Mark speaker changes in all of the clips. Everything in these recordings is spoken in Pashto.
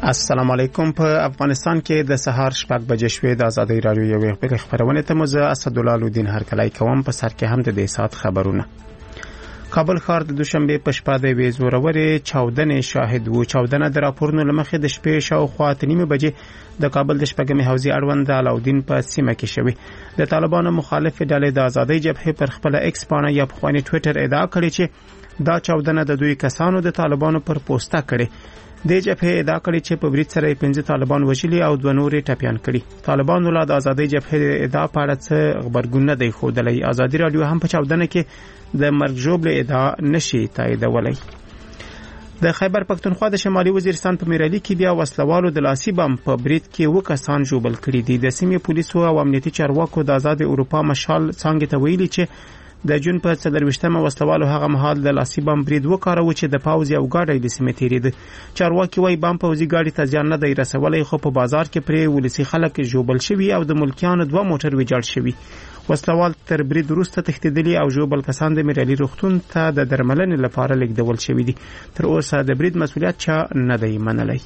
Speaker 1: السلام علیکم. په افغانستان کې د سهار 6 بجې شوې د ازادي رادیو یو خبرونه ته مزه اسدالله الدین هرکلی کوم. په سر کې هم د دې سات خبرونه. کابل ښار د دوشنبه په شپه د ویزوروري چاودنې شاهد وو. چاودنه د راپورونو لمخې د شپې شاوخوا 3 بجې د کابل د شپږمې حوزې اړوند د علاودین په سیمه کې شوې. د طالبانو مخالف ډلې د ازادي جبهې پر خپل ایکس پاڼه یا پخوانی ټوئیټر ادعا کړې چې دا چاودنه د دوی کسانو د طالبانو پر پوسټه کړې. د جبهې ادعا کړې چې په برید سره 15 طالبان وژلي او 2 نور ټپيان کړي. طالبانو لا د ازادي جبهې ادعا په اړه څه خبرګون نه دی خوده. ازادي رادیو هم په چاودنه کې د مرګ ژوبل ادعا نشي تاییدولای. د خیبر پښتونخوا د شمالي وزیرستان په میرالي کې بیا وسلوالو د لاسي بم په برید کې وکسان ژوبل کړي دي. د سیمې پولیسو او امنیتي چارواکو د آزاد اروپا مشال څنګه ته ویلي چې د جون په 24مه وسلوالو هغه مهال د لاسي بم برید وکړو چې د پاوز یو گاډی د سیمې تیریده. چارواکي وايي بم پوزي گاډي ته ځان نه دی رسولای، خو په بازار کې پرې ولسی خلک ژوبل شوي او د ملکیانو 2 موټر ویجاړ شوي. وسلوال تر برید وروسته تښتیدلي او ژوبل کسان د میرالي روغتون ته د درملنې لپاره لیږدول شوي دي. تر اوسه د برید مسؤلیت چا نه دی منلی.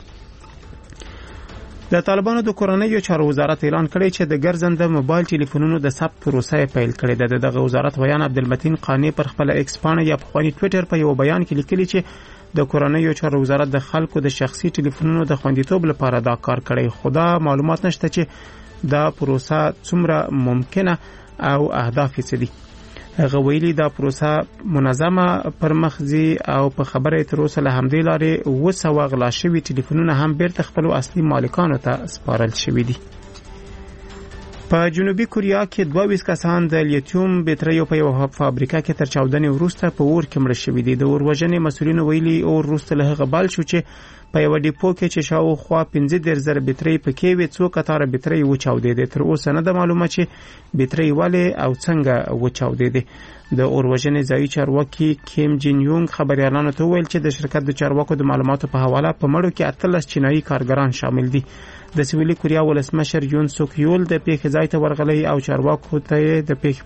Speaker 1: د طالبانو د کورنیو چارو وزارت اعلان کړی چې د ګرځنده موبایل ټلیفونونو د ثبت پروسه پیل کړې ده. دغه وزارت ویان عبدالمتین قانی پر خپل ایکس پاڼه یا پخوانی ټوئیټر په یو بیان کې لیکلي چې د کورنیو چارو وزارت د خلکو د شخصي ټلیفونونو د خوندیتوب لپاره دا کار کړی. خدا معلومات نشته چې دا پروسه څومره ممکنه او اهداف یې څه دي. هغه ویلي دا پروسه منظمه پرمخزي او په خبره تر اوسه له همدې لارې 200 غلا شوي ټلیفونونه هم بیرته خپل اصلي مالکانو ته سپارل شوي دي. په جنوبي کوریا کې 22 کسان د لیتیوم بیټریو په یو فابریکه کې تر چاودنې وروسته په اور کې مړ شوي دي. د اور وژنې مسؤلینو ویلي اور وروسته له هغه بل شو چې په یو ډیپو کې چې شاوخوا 15,000 بیټرۍ پکې وي، څو کتاره بیټرۍ وچاودېدې. تر اوسه نه ده معلومه چې بیټرۍ ولې او څنګه وچاودېدې. د اور وژنې ځایي چارواکي کیم جین یونګ خبريالانو ته ویل چې د شرکت د چارواکو د معلوماتو په حواله په مړو کې 18 چینایي کارګران شامل دي. د سویلي کوریا ولسمشر یون سوک یول د پیښې ځای ته ورغلی او چارواکو ته د پیښې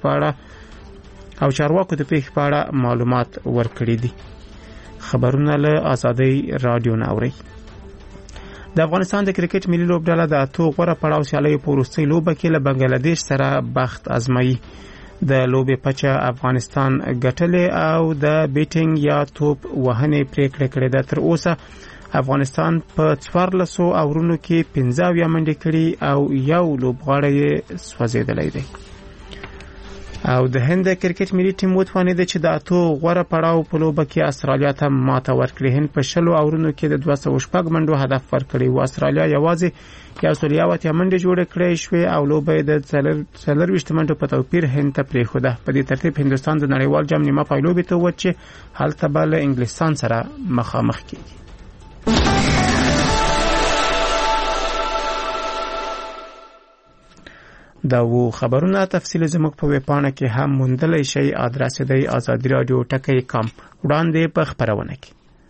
Speaker 1: په اړه معلومات ورکړي دي. خبرونه له ازادي رادیو ناوري. د افغانستان د کرکټ ملي لوبډله د 8 غوړه پړاو سیالیو په وروستۍ لوبه کې له بنگلاديش سره بخت ازمایي. د لوبې پچه افغانستان ګټلې او د بیټینګ یا توپ وهنې پریکړه کړې ده. تر اوسه افغانستان په 14 اورونو کې 15 منډې کړې او یو لوبغاړی سوځیدلی دی. او د هند کرکټ ملي ټیم وتوانید چې د 8 غوړه پړاو په لوبه کې استرالیا ته ماته ورکړي. هند په 20 اورونو کې د 206 منډو هدف ورکړي او استرالیا یوازې 140 منډې جوړې کړې شوې او لوبه د 40 منډو په توپیر هند ته پریښوده. په دې ترتیب هندستان د نړیوال جام نیمه پایلوبې ته و چې هلته به له انګلستان سره مخامخ کیږي. دا و خبرونه تفصیل زموږ په ویبپاڼه کې هم موندلی شئ. ادرس دی azadiradio.com. وړاندې په خبرونه کې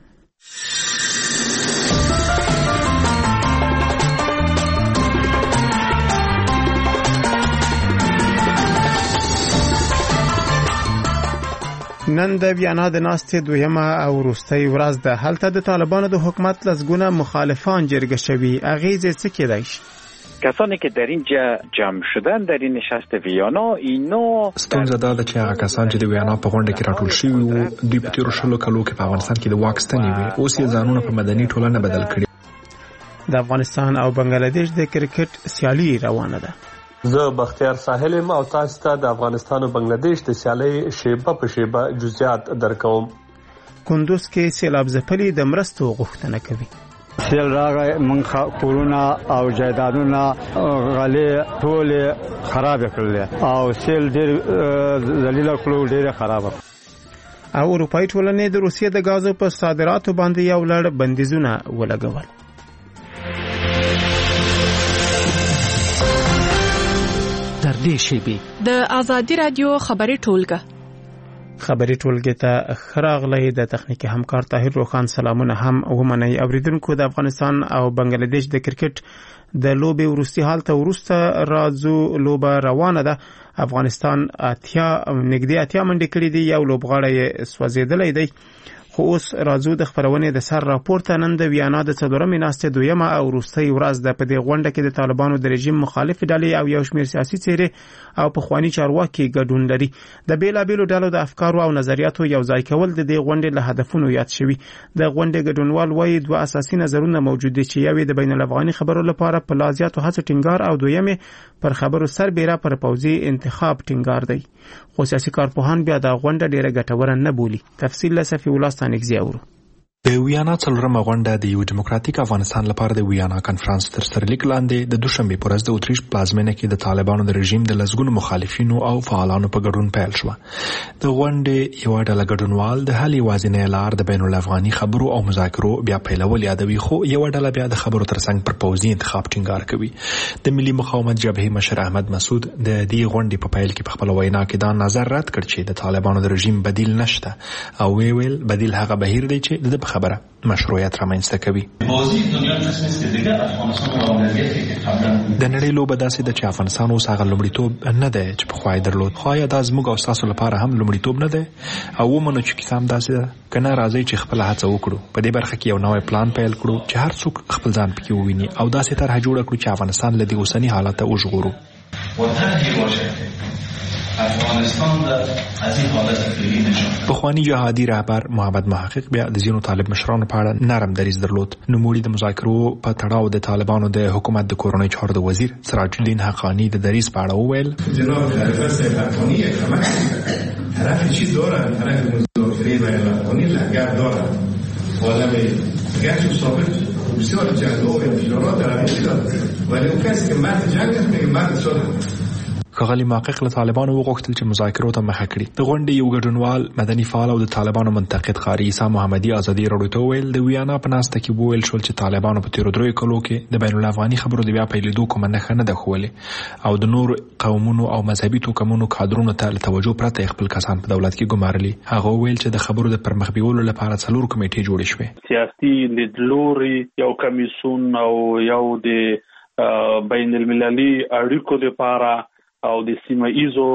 Speaker 1: نن د ویانا د ناستې دویمه او وروستۍ ورځ ده. هلته د طالبانو د حکومت لسګونه مخالفان جرګه شوي. اغیزې څه کېدای شي؟
Speaker 2: کسانی که در اینجا جمع شدن در این نشست ویانا اینا
Speaker 3: ستونزه ده چې هغه کسان چې د ویانا په غونډه کې راټول شوي وو دوی په تیرو 20 کلو کې په افغانستان کې د واک ستنې وي. اوس یې ځانونه په مدني ټولنه بدل کړي.
Speaker 1: د افغانستان او بنگلاديش د کرکټ سیالي روانه ده.
Speaker 4: زه بختیار ساحل او تاسو ته د افغانستان او بنگلاديش د سیالي شیبه په شیبه جزئیات درکوم.
Speaker 1: کندوز کې سیلاب ځپلي د مرستو غوښتنه کوي.
Speaker 5: سیل راغی من کورونه او جایدادونه غلې ټول خراب کړل او سیل ډېر ذلیل کړو، ډېر خراب.
Speaker 1: او اروپאי ټولنې د روسیې د غازو په صادراتو باندې یو لړ بندیزونه ولګول.
Speaker 6: در دې شیبې د ازادي رادیو خبري ټولګه
Speaker 1: ته خراغلی. د تخنیکی همکار طاهر روخان سلامونه هم ومنئ. اوریدونکو د افغانستان او بنگلاديش د کرکټ د لوبې وروستي حالت وروسته راځو لوبه روانه ده. افغانستان نږدې 80 منډې کړې دي، یو لوبغاړی سوځیدلی دی خو اوس راځو د خبرونې د سر راپورته. نن د ویانا د 4مې ناستې دویمه او وروستۍ ورځ ده. په دې غونډه کې د طالبانو د رژیم مخالف ډلې او یو شمېر سیاسي څېرې او پخواني چارواکي ګډون لري. د بیلابېلو ډلو د افکارو او نظریاتو یو ځای کول د دې غونډې له هدفونو یاد شوي. د غونډې ګډونوال وایي دوه اساسي نظرونه موجود دي چې یو د بین الافغاني خبرو لپاره په لا زیاتو هڅو ټینګار او دویم پر خبرو سربېره پر پوځي انتخاب ټینګار دی. خو سیاسي کارپوهان بیا د غونډه ډیره ګټوره نه بولي. تفصیل له صفي الله ستانکزي اورو.
Speaker 3: د ویانا 4مه غونډه د یو دیموکراتیک افغانستان لپاره د ویانا کانفرنس تر سرلیک لاندې د دوشنبه پر ورځ د اتریش پلازمینه کې د طالبانو د رژیم د لسګونو مخالفینو او فعالانو په ګډون پیل شو. د غونډې یو ډله ګډونوال د حل یوازینۍ لار د بین الافغاني خبرو او مذاکرو بیا پیلول یادوي، خو یو ډله بیا د خبرو ترڅنګ پر پوځي انتخاب ټینګار کوي. د ملي مقاومت جبهې مشر احمد مسعود د دې غونډې په پیل کې په خپل وینا کې دا نظر رد کړ چې د طالبانو د رژیم بدیل نشته او ویل بدیل هغه بهیر دی چې د خبره مشروعیت رامنځته کوي. د نړۍ لوبه داسې ده چې افغانستان اوس هغه لومړیتوب نه دی چې پخوا یې درلود. خو آیا دا زموږ او ستاسو لپاره هم لومړیتوب نه دی؟ او ومنو چې کیسه هم داسې ده که نه، راځئ چې خپله هڅه وکړو، په دې برخه کې یو نوی پلان پیل کړو چې هر څوک خپل ځان پکې وویني او داسې طرحه جوړه کړو چې افغانستان له دې اوسني حالته وژغورو. پخوانی جهادي رهبر محمد محقق بیا د ځینو طالب مشرانو په اړه نرم دریځ درلود. نوموړي د مذاکرو په تړاو د طالبانو د حکومت د کورنۍ چارو د وزیر سراج الدین حقانی د دریځ په اړه وویل
Speaker 7: جناب خلیفه صاحب حقانی کمک طرف چی دارن، طرف مذاکره بین الافغانی لنگر دارن، عالم گرچه ثابت بسیار جنگ و انفجارات در همین دارد، ولی اون کسی که مرد جنگ است میگه مرد صادق.
Speaker 3: ښاغلي محقق له طالبانو وغوښتل چې مذاکرو ته مخه کړي. د غونډې یو ګډونوال مدني فعال او د طالبانو منتقد قاري عیسی محمدي ازادي راډیو ته وویل د ویانا په ناسته کې وویل شول چې طالبانو په تیرو دریو کلو کې د بین الافغاني خبرو د بیا پیلېدو کومه نښه نه ده ښولې او د نور قومونو او مذهبي توکمونو کادرونو ته له توجه پرته خپل کسان په دولت کې ګمارلي. هغه وویل چې د خبرو د پرمخ بیولو لپاره 4 کمیټې جوړې شوې.
Speaker 8: سیاسي لیدلوري یو کمیسون او یو د بین المللي اړیکو لپاره او د سیمه ایزو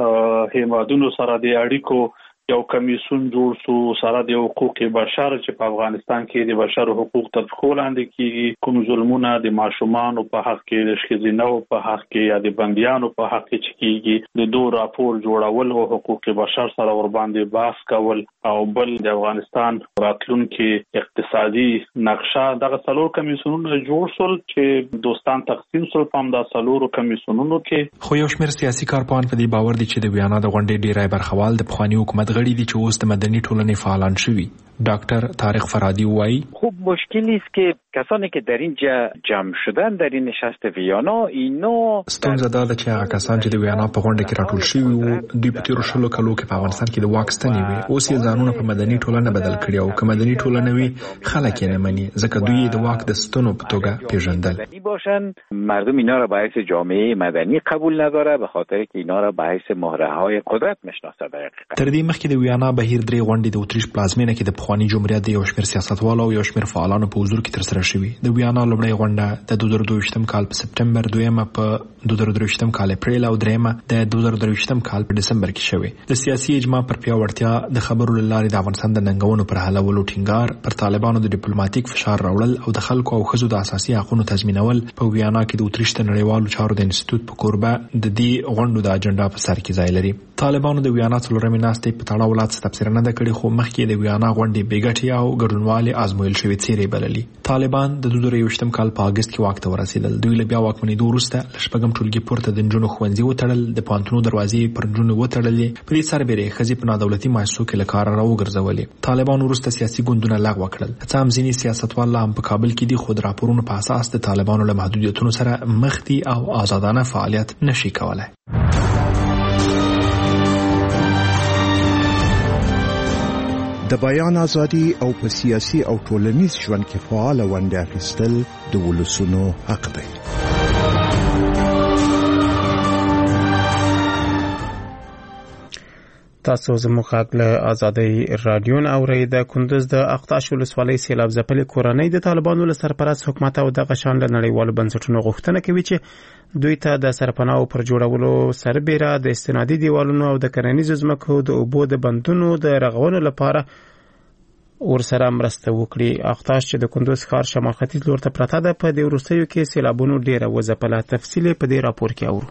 Speaker 8: هیوادونو سره د اړیکو یو کمیسون جوړ شو سره د حقوق بشر چې په افغانستان کې د بشر حقوق تطبیق لاندې کیږي. کوم ظلمونه د ماشومان په حق کې، د ښځینو په حق کې یا د بندیانو په حق کې کیږي، د دوه راپور جوړول او حقوق بشر سره ور باندې بحث کول او بل د افغانستان راتلونکي اقتصادي نقشه. دغه 4 کمیسونونه جوړ شول چې دوستان تقسیم شول په همدا 4 کمیسونونو کې.
Speaker 3: خو یو شمېر سیاسي کارپوهان په دې باور دي چې د ویانا د غونډې ډیری برخوال د پخواني حکومت غړي دي چې اوس د مدني ټولنې فعالان شوي. دکتر طارق فرادی وایي
Speaker 2: خب مشکلی است که کسانی که در اینجا جمع شدن در این نشست ویانا اینا
Speaker 3: ستونزه دا ده چې هغه کسان چې د ویانا په غونډه کې راټول شوي وو دوی په تیرو 20 کلو کې په افغانستان کې د واک ستنې وي. اوس یې ځانونه په مدني ټولنه بدل کړي او که مدني ټولنه وي خلک یې نه مني ځکه دوی د واک د ستنو په توګه پیژندل.
Speaker 2: باشن مردم اینا را به حیث جامعه مدنی قبول نداره به خاطر که اینا را به حیث مهره‌های قدرت میشناسه. در حقیقت
Speaker 3: تر دې مخکې د ویانا بهیر 3 غونډې د اتریش پلازمینه کې د پخواني جمهوریت د یو شمېر سیاستوالو او یو شمېر فعالانو په حضور کې ترسره شوي. د ویانا لومړۍ غونډه د 2022 کال په سپټمبر، دویمه په 2023 کال اپریل او دریمه د 2023 کال په دسمبر کې شوې. د سیاسي اجماع پر پیاوړتیا، د خبرو لارې د افغانستان د ننګونو پر حلولو ټینګار، پر طالبانو د ډیپلوماټیک فشار راوړل او د خلکو او ښځو د اساسي حقوقو تضمینول په ویانا کې د اتریش د نړیوالو چارو د انسټیټیوټ په کوربه د دې غونډو د اجنډا په سر کې ځای لري. طالبانو د ویانا 4مې ناستې په تړاو لا څه تبصره نه ده کړې، خو مخکې د ویانا غونډې بېګټې او ګډونوالې ازمویل شوې څېرې بللي. طالبان د 2021 کال په اګست کې واک ته ورسېدل. دوی له بیا واکمنېدو وروسته له 6 ټولګي پورته د نجونو ښوونځي وتړل، د پوهنتونونو دروازې پر نجونو وتړلې. په دې سربېره ښځې په نادولتي مؤسسو کې له کاره راوګرځولې. طالبان وروسته سیاسي ګوندونه لغوه کړل. څه هم ځینې سیاستوال لا هم په کابل کې دي، خو د راپورونو په اساس د طالبانو له محدودیتونو سره مخ دي او آزادانه فعالیت نشي کولای.
Speaker 9: د بیان ازادي او په سیاسي او ټولنیز ژوند کې فعال ونډه اخیستل د ولسونو حق دی.
Speaker 1: تاسو زموږ غږ له ازادۍ رادیو نه اورئ. د کندوز د اقطاش ولسوالۍ سیلاب ځپلې کورنۍ د طالبانو له سرپرست حکومت او دغه شان له نړیوالو بنسټونو غوښتنه کوي چې دوی ته د سرپناهو پر جوړولو سربېره د استنادي دیوالونو او د کرنیزو ځمکو د اوبو د بندونو د رغولو لپاره ورسره مرسته وکړي. اختاش چې د کندوز ښار شمال ختیځ لور ته پرته ده په دې وروستیو کې سیلابونو ډیره وځپله. تفصیل په دې راپور کې اورو.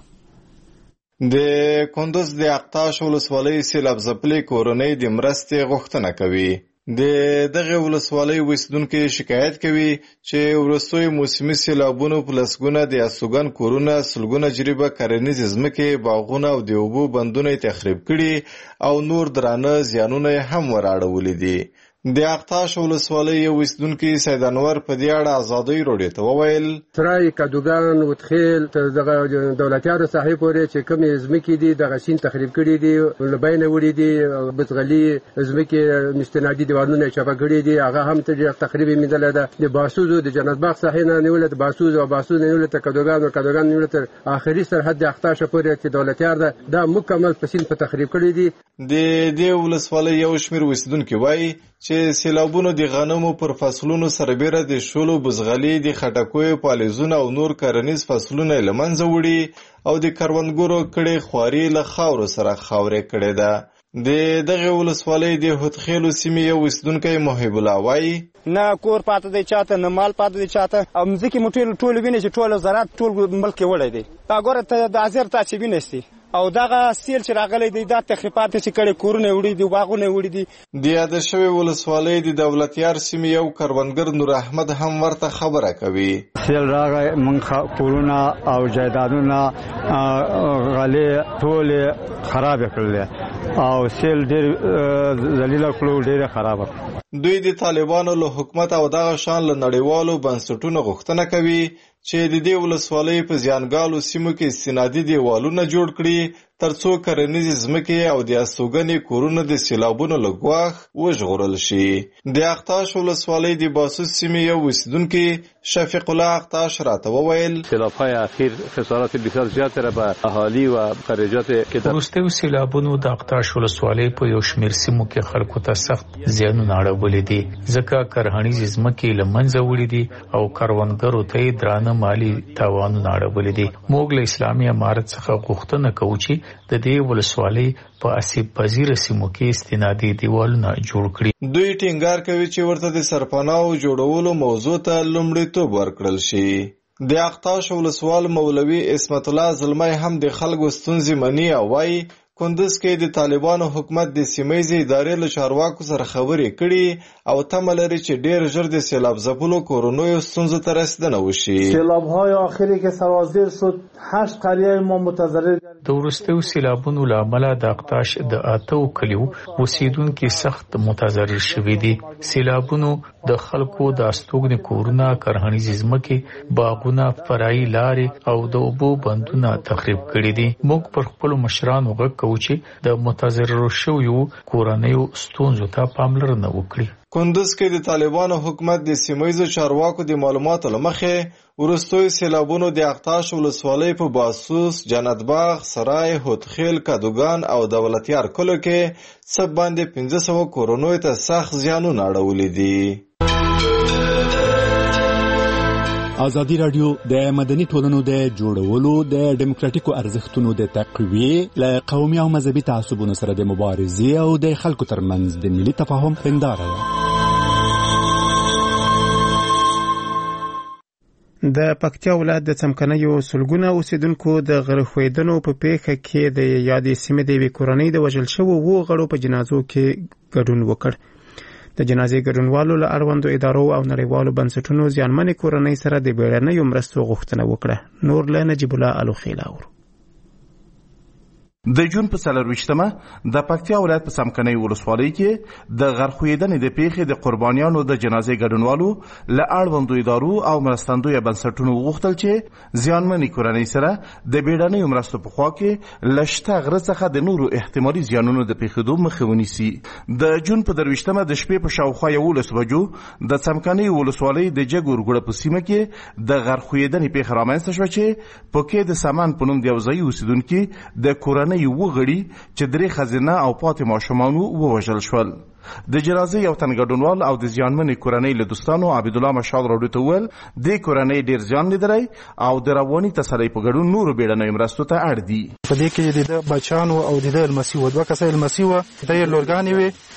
Speaker 10: د کندوز د اختاش ولسوالۍ سیلاب ځپلې کورنۍ د مرستې غوښتنه کوي. د دغه ولسوالۍ اوسیدونکو شکایت کوي چې وروستیو موسمي سیلابونو په لسګونه د استوګن کورونه، سلګونه جریبه کرنیزې ځمکې، باغونه او د اوبو بندونه تخریب کړي او نور درانه زیانونه هم وراړولي دي. د اختاش ولسوالۍ یو اوسیدونکي سید انور په دې اړه ازادۍ راډیو ته وویل:
Speaker 11: سرای کدوګان وتخیل تر دغه دولتیارو ساحې پورې چې کومې ځمکې دي دغه سین تخریب کړي دي، لبینه وړي دي، بزغلي ځمکې مستنادي دیوالونه چپه کړي دي، هغه هم تخریب میندل ده. د باسوزو د جنت باغ ساحې نه نیولې د باسوز او باسوز نه نیولې ته کدوګان او کدوګان نیولې تر اخري سرحد د اختاش پورې چې دولتیار ده دا مکمل په سین په تخریب کړي دي.
Speaker 10: د دې ولسوالۍ یو شمېر اوسیدونکي وایي چې سیلابونو د غنمو پر فصلونو سربیره د شولو، بزغلي، د خټکیو، پالیزونه او نور کرنیز فصلونه له منځه وړي او د کروندګرو کړې خواري له خاورو سره خاورې کړې ده. د دغه ولسوالۍ د هوتخیلو سیمې یو اوسیدونکی محب الله وایي:
Speaker 12: نه کور پاتې دی چاته، نه مال پاتې دی چاته، او مځکې مو ټول ویني چې ټول زراعت ټول ملک کې وړی دی. ګوره ته د ازیر تا چې وینستی او دغه سیل چې راغلی دی دا تخریبات چې کړي کورونه وړي دي، باغونه وړي دي.
Speaker 10: د یاد شوی ولسوالۍ د دولتیار سیمې یو کروندګر نور احمد هم ورته خبره کوي:
Speaker 5: سیل راغی مونږ کورونه او جایدادونه غلې ټول خراب کړل او سیل ډېر ذلیل کړو، ډېر خراب.
Speaker 10: دوی د طالبانو له حکومت او دغه شان له نړیوالو بنسټونو غوښتنه کوي چې د دې ولسوالۍ په زیانګالو سیمو کې استنادي دیوالونه جوړ کړي ترڅو کرنیزې ځمکې او د استوګنې کورونه د سیلابونو له ګواښ وژغورل شي. د اختاش ولسوالۍ د باسوس سیمې یو اوسیدونکی شفیق الله اختاش راته وویل:
Speaker 13: سیلاب‌های اخیر خسارات بسیار زیاتی را به اهالی و خارجات که
Speaker 14: وروستیو سیلابونو د اختاش ولسوالۍ په یو شمېر سیمو کې خلکو ته سخت زیانونه اړولي دي، ځکه کرهڼیزې ځمکې له منځه وړي دي او کروندګرو ته یې درانه مالي تاوانونه اړولي دي. موږ له اسلامي امارت څخه غوښتنه کوو چې د دې ولسوالۍ په آسیب پذیره سیمو کې استنادي دیوالونه جوړ کړي.
Speaker 10: دوی ټینګار کوي چې ورته د سرپناهو جوړولو موضوع ته لومړیتوب ورکړل شي. د اختاش ولسوال مولوي اسمت الله زلمی هم د خلکو ستونزې مني او وایي کندوز کې د طالبانو حکومت د سیمه‌ییزې ادارې له چارواکو سره خبرې کړي او تمه لري چې ډېر ژر د سیلاب ځپلو کورنیو ستونزو ته رسیدنه وشي.
Speaker 15: سیلاب‌های آخری که سرازیر شد 8 قریه ما متضرر.
Speaker 14: د وروستیو سیلابونو له امله د اختاش د 8 کلیو اوسیدونکو سخت متضرر شوي دي. سیلابونو د خلکو د استوګنې کورونه، کرهڼیزې ځمکې، باغونه، فرعي لارې او د اوبو بندونه تخریب کړي دي. موږ پر خپلو مشرانو غږ کوو چې د متضرر شویو کورنیو ستونزو ته پاملرنه وکړي.
Speaker 10: کندوز کې د طالبانو حکومت د سیمه‌ییزو چارواکو د معلوماتو له مخې وروستیو سیلابونو د اختاش ولسوالۍ په باسوس، جنت باغ، سرای، هوتخیل، کدوګان او دولتیار کلو کې څه باندې 1500 کورنیو ته سخت زیانونه اړولي دي.
Speaker 16: ازادي رادیو د مدني ټولنو د جوړولو، د ډیموکراتیکو ارزښتونو د تقویې، له قومي او مذهبي تعصبونو سره د مبارزې او د خلکو ترمنځ د ملي تفاهم هنداره ده.
Speaker 1: د پکتیا ولایت د څمکنیو سلګونه اوسیدونکو د غرخویدنو په پیښه کې د یادې سیمې د یوې کورنۍ د وژل شوو 2 غړو په جنازو کې ګډون وکړ. د جنازې ګډونوالو له اړوندو ادارو او نړیوالو بنسټونو زیانمنې کورنۍ سره د بیړنیو مرستو غوښتنه وکړه. نور له نجیب الله الوخیلا ور
Speaker 17: د جون په 24مه د پکتیا ولایت په څمکنیو ولسوالۍ کې د غرخویدنې د پیښې د قربانیانو د جنازې ګډونوالو له اړوندو ادارو او مرستندویه بنسټونو غوښتل چې زیانمنې کورنۍ سره د بیړنیو مرستو په خوا کې له شته غره څخه د نورو احتمالي زیانونو د پیښېدو مخه ونیسي. د جون په 23مه د شپې په شاوخوا 11 بجو د څمکنیو ولسوالۍ د جګورګوړه په سیمه کې د غرخویدنې پیښه رامنځته شوه چې پکې د سامان په نوم د یو ځایي اوسیدونکي د کورنۍ یو غړي چې 3 ښځینه او پاتې ماشومان ووژل شول. د جنازې یو تن ګډونوال او د زیانمنې کورنۍ له دوستانو عبد الله مشال راډیو ته وویل د کورنۍ ډیر ځان لیدلی او د رواني تسلی په ګډون نورو بیړنیو مرستو ته اړ دي.
Speaker 18: په دې کې د بچیانو او د لمسي و 2 کسه لمسي و د لورګانې وي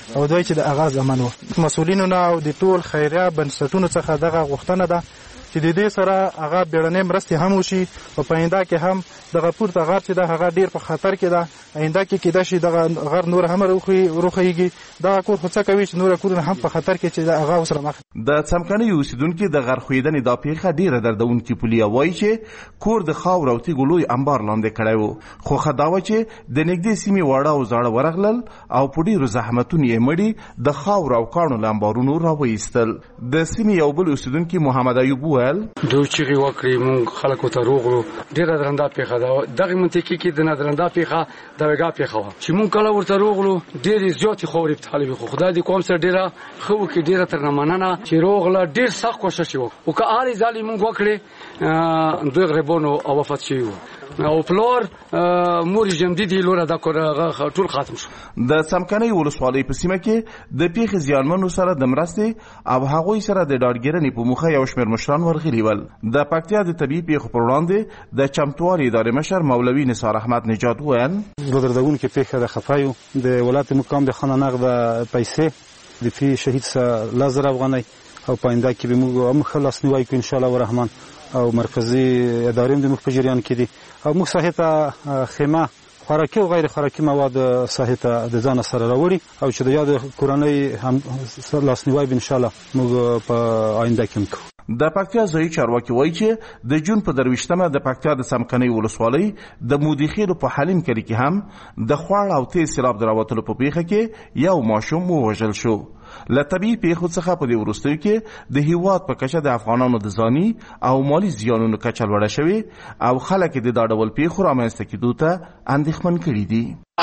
Speaker 18: او دوی چې د آغاز امن و مسولینو نه او د ټول خیریه بنسټونو څخه دغه غوښتنه ده چې د دې سره هغه بیړنۍ مرستې هم وشي او په آینده کې هم دغه پورته غر چې ده هغه ډیر په خطر کې ده. آینده کې کېدای شي دغه غر نور هم روخیږي. دغه کور خو څه کوي چې نور کورونه هم په خطر کې چې هغه سره مخ.
Speaker 17: د څمکني اوسیدونکو د غر خویدنې دا پیښه ډیره دردونکې پولیه وایي چې کور د خاور او تیږو لوی انبار لاندې کړی و، خو خداوه چې د نږدې سیمې واړه او زاړه ورغلل او په ډیرو زحمتونو یې مړي د خاور او کاڼو له انبارونو راوایستل. د سیمې یو بل اوسیدونکي محمد ایوب وویل
Speaker 19: دوی چیغې وکړې مونږ خلکو ته روغلو. ډیره درنده پیښه ده. دغه منطقې کې د درنده پیښه د وګا پیښه وه چې مونږ کله ورته روغلو ډېرې زیاتې خاورې په طالبې خو خدای دې کوم سره ډیره ښه وکړي. ډیره ترنه مننه چې روغله. ډېر سخت کوښښ یې وکړو او که هرې ځالې مونږ وکړې دوی غریبانو او وفات شوي وو او پلار مور جمدیدي لوره دا کور ټول ختم شو.
Speaker 17: د څمکني ولسوالۍ په سیمه کې د پیښې زیانمنو سره د مرستې او هغوی سره د ډاډګیرنې په موخه یو شمېر مشران ورغلي ول. د پکتیا د طبي پیښو پر وړاندې د چمتووالي ادارې مشر مولوي نثار احمد نجات وویل
Speaker 18: دردونکې پیښه د خفایو د ولایت مقام د خانه نقد پیسې د فی شهید سره 10,000 افغانۍ او په آینده کې به موږ هم ښه لاسنیوی کوو انشاءالله ورحمان او مرکزي ادارې هم د موږ په جریان کې دي او موږ ساحې ته خیمه خوراکي او غیر خوراکي مواد ساحې ته د ځان سره راوړي او چې د یاد کورنۍ هم لاسنیوی به انشاءالله موږ په آینده کې کوو.
Speaker 17: د پکتیا ځایي چارواکي وایي چې د جون په 23مه د پکتیا د څمکني ولسوالۍ د مودیخیلو په حلیم کلي کې هم د خوړ او تیز سیلاب د راوتلو په پیښه کې یو ماشوم ووژل شو. له طبیعي پیښو څخه په دې وروستیو کې د هیواد په کچه د افغانانو د ځاني او مالی زیانونو کچه لوړه شوې او خلک د دا ډول پیښو رامنځته کېدو ته اندېښمن کړي دي.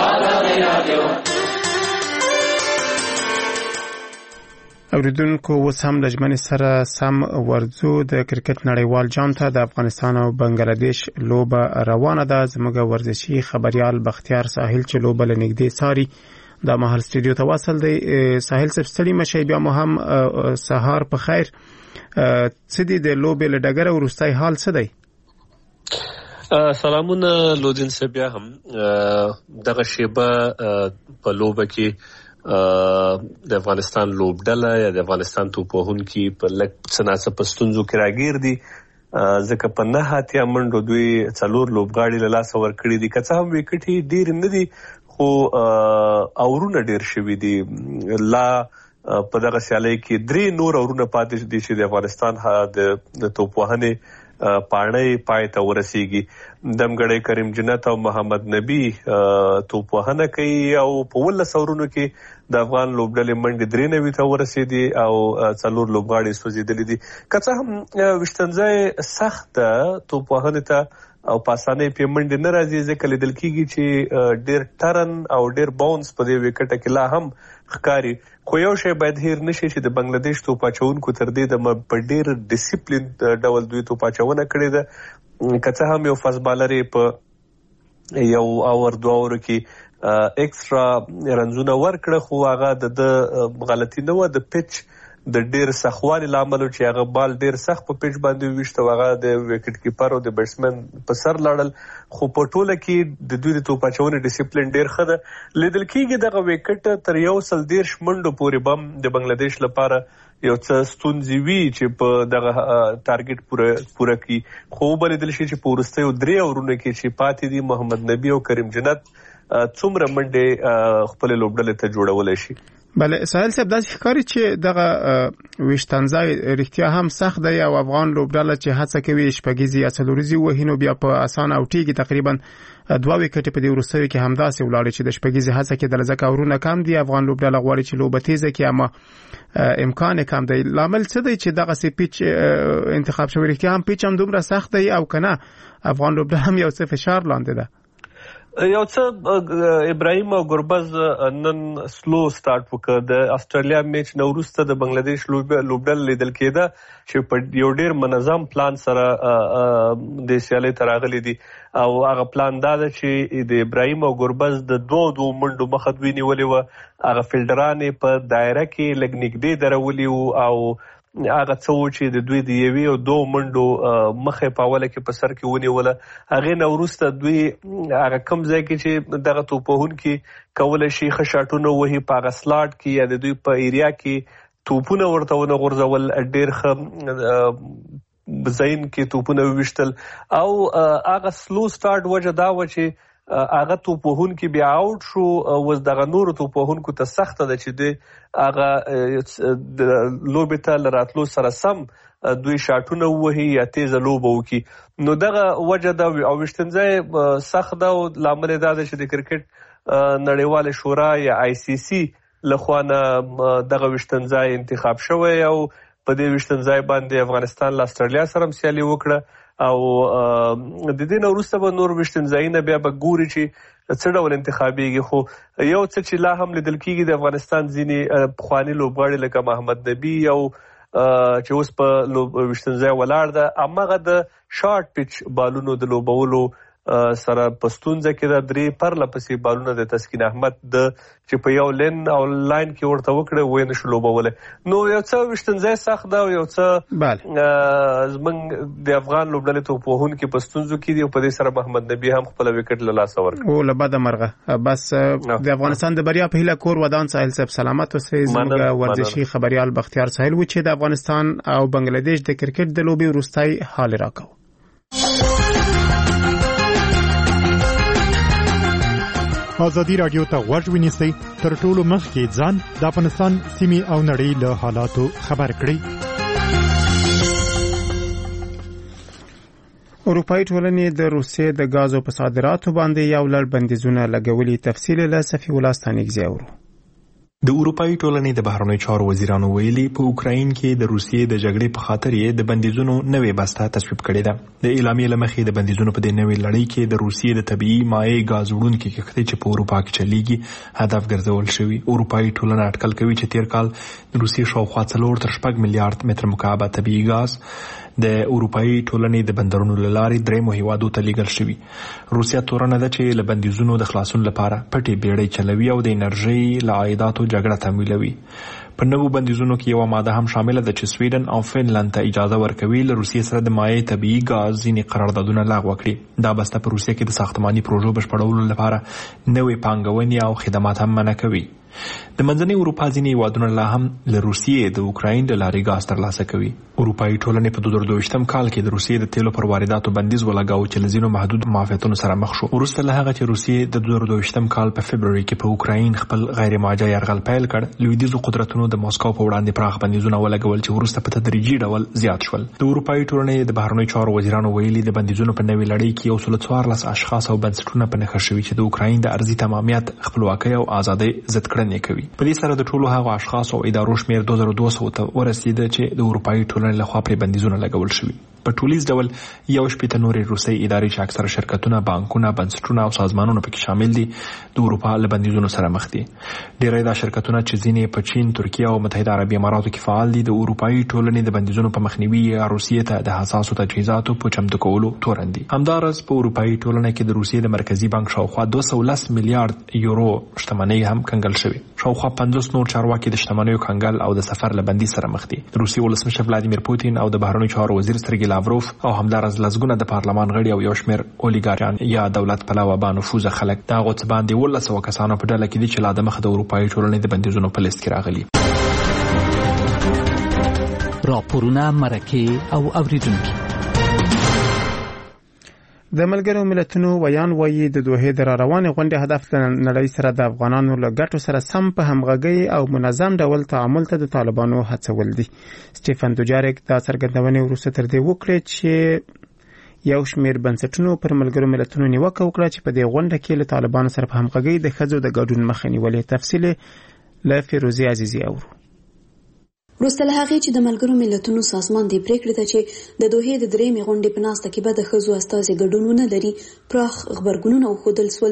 Speaker 1: اوریدونکو اوس هم د ژمنې سره سم ورځو د کرکټ نړیوال جام ته د افغانستان او بنگلاديش لوبه روانه ده. زموږ ورزشي خبريال بختیار ساحل چې لوبه لنګدې ساري دا مهال استودیو ته وصل دی. ساحل صاحب ستړي مشي بیا مو هم سهار په خیر. څه دي د لوبې له ډګره وروستی حال څه دی؟
Speaker 4: سلامونه لودین صاحب. بیا هم دغه شیبه په لوبه کې د افغانستان لوبډله یا د افغانستان توپوهونکي په لږ څه ناڅه په ستونزو کې راګیر دي ځکه په 9 اتیا منډو دوی 4 لوبغاړي له لاسه ورکړي دي. که څه هم وکټې ډېر نه دي خو اورونه ډېر شوي دي. لا په دغه سیالۍ کې 3 نور اورونه پاتې دي چې د افغانستان د توپوهنې پاڼې پای ته ورسیږي. دمګړی کریم جنت او محمد نبی توپوهنه کوي او په 19 اورونو کې د افغان لوبډلې منډې 93 ته ورسېدي او 4 لوبغاړي سوځېدلي دي. که څه هم وشتنځای سخت توپوهنې ته او پاسانه په منډې نه راځي ځکه لیدل کېږي چې ډېر ټرن او ډېر باونس په دې وکټه کې لا هم ښکاري. خو یو شی باید هیر نشي چې د بنگلاديش توپاچونکو تر دې د په ډېر ډیسپلین ډول دوی توپاچونه کړې ده. که څه هم یو فاست بالر په یو اور 2 اورو کې ایکسترا رنزونه ورکړه خو هغه د غلطي نه و د پچ د ډیر سخوالي لامل چې هغه بال ډیر سخت په پیچ باندې ویشته هغه د وکټ کیپر او د بیټسمن په سر لاړل. خو په ټوله کې د دوی د توپاچونې ډیسپلین ډیر ښه ده. لیدل کېږي دغه وکټ تر 130 منډو پورې بم د بنگلاديش لپاره یو څه ستونزې وي چې په دغه ټارګټ پوره کړي. خو ولیدل شي چې په وروستیو 3 اورونو کې چې پاتې دي محمد نبی او کریم جنت څومره منډې خپل لوبډلې ته جوړولای شي.
Speaker 1: بله ساحل صاحب داسې ښکاري چې دغه ویشتنځای رښتیا هم سخت دی او افغان لوبډله چې هڅه کوي شپږیزې یا څلوریزې ووهي نو بیا په اسانه اوټیږي. تقریبا 2 وکټې په دې وروستیو کې همداسې ولاړې چې د شپږیزې هڅه کېدله ځکه اورونه کم دي. افغان لوبډله غواړي چې لوبه تیزه کړي اما امکان کم دی. لامل څه دی چې دغسې پیچ انتخاب شوی؟ رښتیا هم پیچ هم دومره سخت دی او که نه افغان لوبډله هم یو څه فشار لاندې ده؟
Speaker 4: یو څه ابراهیم او ګربز نن سلو سٹارټ وکړ. د استرالیا میچ نو وروسته د بنگلاديش لوبډل لیدل کېده چې په یو ډیر منظم پلان سره د سیالۍ ته راغلي دي او هغه پلان دا ده چې د ابراهیم او ګربز د 2 منډو مخه دوی نیولې وه. هغه فیلډران په دایره کې لږ نږدې درولي او هغه څو چې د دوی د یوې او دوه منډو مخه په اوله کې په سر کې ونیوله. هغه نو وروسته دوی هغه کم ځای کې چې دغه توپوهونکي کولای شي ښه شاټونه وهي په هغه سلاټ کې یا د دوی په ایریا کې توپونه ورته ونغورځول، ډېر ښه بزاین کې توپونه وویشتل او هغه سلو سٹارټ وجه دا و چې هغه توپوهونکي بیا آوټ شو. اوس دغه نورو توپوهونکو ته سخته ده چې د هغه لوبې ته له راتلو سره سم دوی شاټونه ووهي یا تیزه لوبه وکړي. نو دغه وجه ده او ویشتنځای سخت ده او لامل دا ده چې د کرکټ نړیواله شورا یا ICC لخوا نه دغه ویشتنځای انتخاب شوی او په دې ویشتنځای باندې افغانستان له استرالیا سره سیالي وکړه او د دې نه وروسته به نور ویشتنځایونه بیا به ګوري چې څه ډول انتخابیږي. خو یو څه چې لا هم لیدل کېږي د افغانستان ځینې پخواني لوبغاړي لکه محمد نبي او چې اوس په ویشتنځای ولاړ ده، هماغه د شارټ پچ بالونو د لوبولو سره پستونځه کې د 3 پرله پسې بالونه د تسکین احمد د چې په یو لین او لاین کې ورته وکړه وې نشو لوبوله. نو یو څه وشتنځای سخت ده او یو څه زمنګ د افغان لوبډلې توپوهونکي پستونځو کې دی او په دې سره محمد نبی هم خپل وکټ له لاس ورکړ او لباده مرغه. بس د افغانستان د بریا په هیله کور ودان ساحل صاحب سلامت اوسئ. زموږ ورزشي خبريال بختیار ساحل و چې د افغانستان او بنگلاديش د کرکټ د لوبي وروستۍ حال راکاو.
Speaker 20: ازادي رادیو ته غوږ ونیسئ، تر ټولو مخکې ځان د افغانستان سیمې او نړۍ له حالاتو خبر کړئ.
Speaker 1: اروپایي ټولنې د روسیې د غازو په صادراتو باندې یو لړ بندیزونه لګولي. تفصیل له صفي الله ستانګزی اورو.
Speaker 3: د اروپایي ټولنې د بهرنیو چارو وزیرانو ویلي په اوکراین کې د روسیې د جګړې په خاطر یې د بندیزونو نوې بسته تصویب کړې ده. د اعلامیې له مخې د بندیزونو په دې نوې لړۍ کې د روسیې د طبيعي مایع غاز وړونکي کښتۍ چې په اروپا کې چلیږي هدف ګرځول شوی. اروپایي ټولنه اټکل کوي چې تیر کال د روسیې شاوخوا 4.6 میلیارډ متر مکعب طبيعي غاز د اروپایي ټولنې د بندرونو لارې درېمو هیوادو ته لیږل شوی. روسیا تورنه ده چې له بندیزونو د خلاصون لپاره پټې بیړۍ چلوي او د انرژي له عایداتو جګړه تمویلوي. په نوو بندیزونو کې یو ماده هم شامل ده چې سویډن او فنلند ته اجازه ورکوي له روسیې سره د مایع طبيعي غاز ځینې قراردادونه لغوه کړي. دا بسته په روسیې کې د ساختماني پروژو بشپړولو لپاره نوې پانګونې او خدمات هم منع کوي. د منځنۍ اروپا ځینې هیوادونه لا هم له روسیې د اوکراین د لارې غاز ترلاسه کوي. اروپایي ټولنې په 2022 کال کې د روسیې د تیلو پر وارداتو بندیز ولګاوه چې له ځینو محدود معافیتونو سره مخ شو. وروسته له هغه چې روسیې د 2022 کال په فبروري کې په اوکراین خپل غیر ماجه یرغل پیل کړ، لویدیځو قدرتونو د موسکو په وړاندې پراخ بندیزونه ولګول چې وروسته په تدریجي ډول زیات شول. د اروپایي ټولنې د بهرنیو چارو وزیرانو ویلي د بندیزونو په نوې لړۍ کې 114 اشخاص او بنسټونه په نښه شوي چې د اوکراین د ارضي تمامیت، خپلواکۍ او ازادۍ ضد کړنې کوي. په دې سره د ټولو هغو اشخاصو او ادارو شمیر 2200 ته ورسیده چې د اروپایي ټولنې لخوا پرې بندیزونه لګول شوي. په ټولیز ډول یو شپېته نورې روسۍ ادارې چې اکثره شرکتونه، بانکونه، بنسټونه او سازمانونه پکې شامل دي د اروپا له بندیزونو سره مخ دي. ډېری دا شرکتونه چې ځینې په چین، ترکیه او متحده عربي اماراتو کې فعال دي د اروپایي ټولنې د بندیزونو په مخنیوي یا روسیې ته د حساسو تجهیزاتو په چمتو کولو تورن دي. همداراز په اروپایي ټولنه کې د روسیې د مرکزي بانک شاوخوا 210 میلیارډ یورو شتمنۍ هم کنګل شوې. شاوخوا 50 نور چارواکي د شتمنیو کنګل او د سفر له بندي سره مخ دي. د روسیې ولسمشر ولادیمیر پوتین او د بهرنیو چارو وزیر سرګی لاوروف او همدارز لزګونه د پارلمان غړي او یو شمېر اولیګاران یا دولت پلوه با نفوذ خلک د هغو څه باندې 1,100 کسانو په ډله کې دي چې لا د مخه د اروپایي ټولنې د بندیزونو په لیست کې راغلي.
Speaker 6: راپورونه، مرکې او اوریدونکي.
Speaker 1: د ملګرو ملتونو ویان وایي د دوحې د روانې غونډې هدف د نړۍ سره د افغانانو له ګټو سره سم په همغږۍ او منظم ډول تعامل ته د طالبانو هڅول دي. سټیفن دوجاریک دا څرګندونې وروسته تر دې وکړې چې یو شمېر بنسټونو پر ملګرو ملتونو نیوکه وکړه چې په دې غونډه کې له طالبانو سره په همغږۍ د ښځو د ګډون مخه نیولې. تفصیل له فیروزي عزیزي اورو.
Speaker 21: وروسته له هغې چې د ملګرو ملتونو سازمان دې پریکړه ده چې د دوحې د درېیمې غونډې په ناسته کې به د ښځو استازي ګډون ونه لري، پراخ غبرګونونه وښودل سول.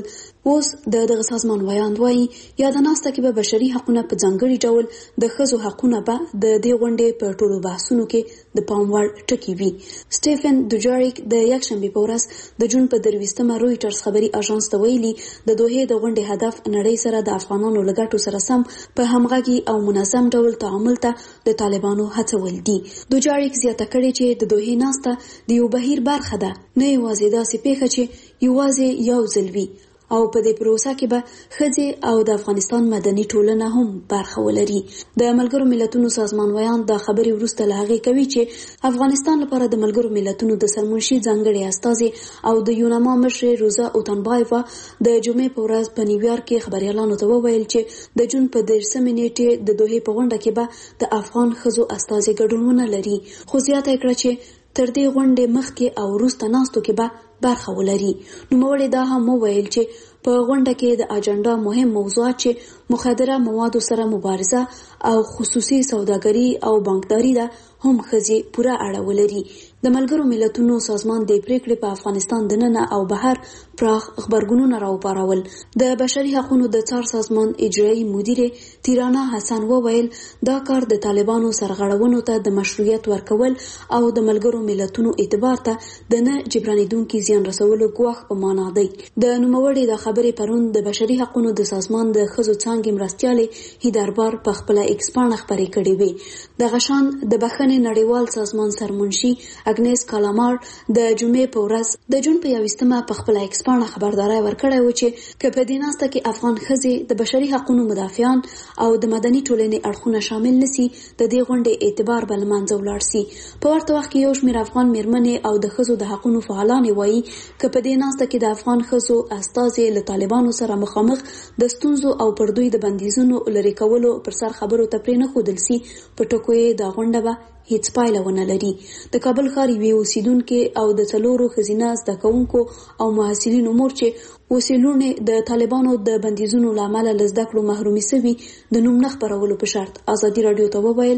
Speaker 21: اوس دغه سازمان وایاند وایي یادناسته کې به بشري حقوقونه په ځانګړي ډول د ښځو حقوقونه به د دې غونډې په ټولو بحثونو کې د پام وړ ټکي وي. سټيفن دوجاریک د یکشنبه په ورځ د جون په 23مه رويټرز خبري اژانس ته ویلي د دوحې د غونډې هدف نړۍ سره د افغانانو لګټو سره سم په همغږي او منظم ډول تعامل ته د طالبانو هڅول دي. دوجاریک زیاته کړې چې د دوحې ناسته د یو بهیر برخه ده، نه یوازې داسې پیښه چې یوازې یو ځل وي او په دې پروسه کې به ښځې او د افغانستان مدني ټولنه هم برخه ولري. د ملګرو ملتونو سازمان ویان د خبرې وروسته له هغې کوي چې افغانستان لپاره د ملګرو ملتونو د سرمنشي ځانګړي استازي او د یوناما مشر روزا اوتانبایوا د جمعې په ورځ په نیویارک کې خبريالانو ته وویل چې د جون په 13مې نیټې د دوحې په غونډه کې به د افغان ښځو استازي ګډون ونه لري، خو زیاته کړه چې تر دې غونډې مخکې او وروسته ناستو کې به برخه ولري. نوموړي دا هم وویل چې په غونډه کې د اجنډا مهم موضوعات چې مخدره موادو سره مبارزه او خصوصي سوداګري او بانکداري ده هم ښځې پوره اړه ولري. د ملګرو ملتونو سازمان د پریکړې په افغانستان دننه او بهر پراخ خبرګونونه راوپارول. د بشري حقوقو د څار سازمان اجرایي مدیر تیرانا حسن وویل دا کار د طالبانو سرغړونو ته د مشروعیت ورکول او د ملګرو ملتونو اعتبار ته د نه جبرانیدونکو زیان رسولو ګواښ په معنا دی. د نوموړي د خبرې پرون د بشري حقوقو د سازمان د ښځو څانګې مرستیالې هیدربار په خپل ایکس پاڼه خبرې کړې وې. د غشان د بخښنې نړیوال سازمان سرمنشي اګنیس کالامار د جمعې په ورځ د جون په 21مه په خپل ایکس پاڼه خبرداري ورکړې و چې په دې ناسته کې افغان ښځې د بشري حقوقو مدافعان او د مدني ټولنې اړخونه شامل نشي د دې غونډې اعتبار بل منځ ولاړ سي. په ورته وخت کې یو شمېر افغان میرمنې او د ښځو د حقوقو فعالان وایي چې په دې ناسته کې د افغان ښځو استازي له طالبانو سره مخامخ د ستونزو او پردوی د بندیزونو لري کولو پر سر خبرو ته پرې نه ښودل سي. په ټکو یې دا غونډه به هیڅ پایله ونه لري. د کابل ښار یوې اوسیدونکو او د څلورو ښځینه زده کوونکو او محصلینو مور چې اوسیلونه د طالبانو د بندیزونو لامل له زده کړو محرومي سوي د نوم نه خبرولو په شرط ازادي رادیو ته وویل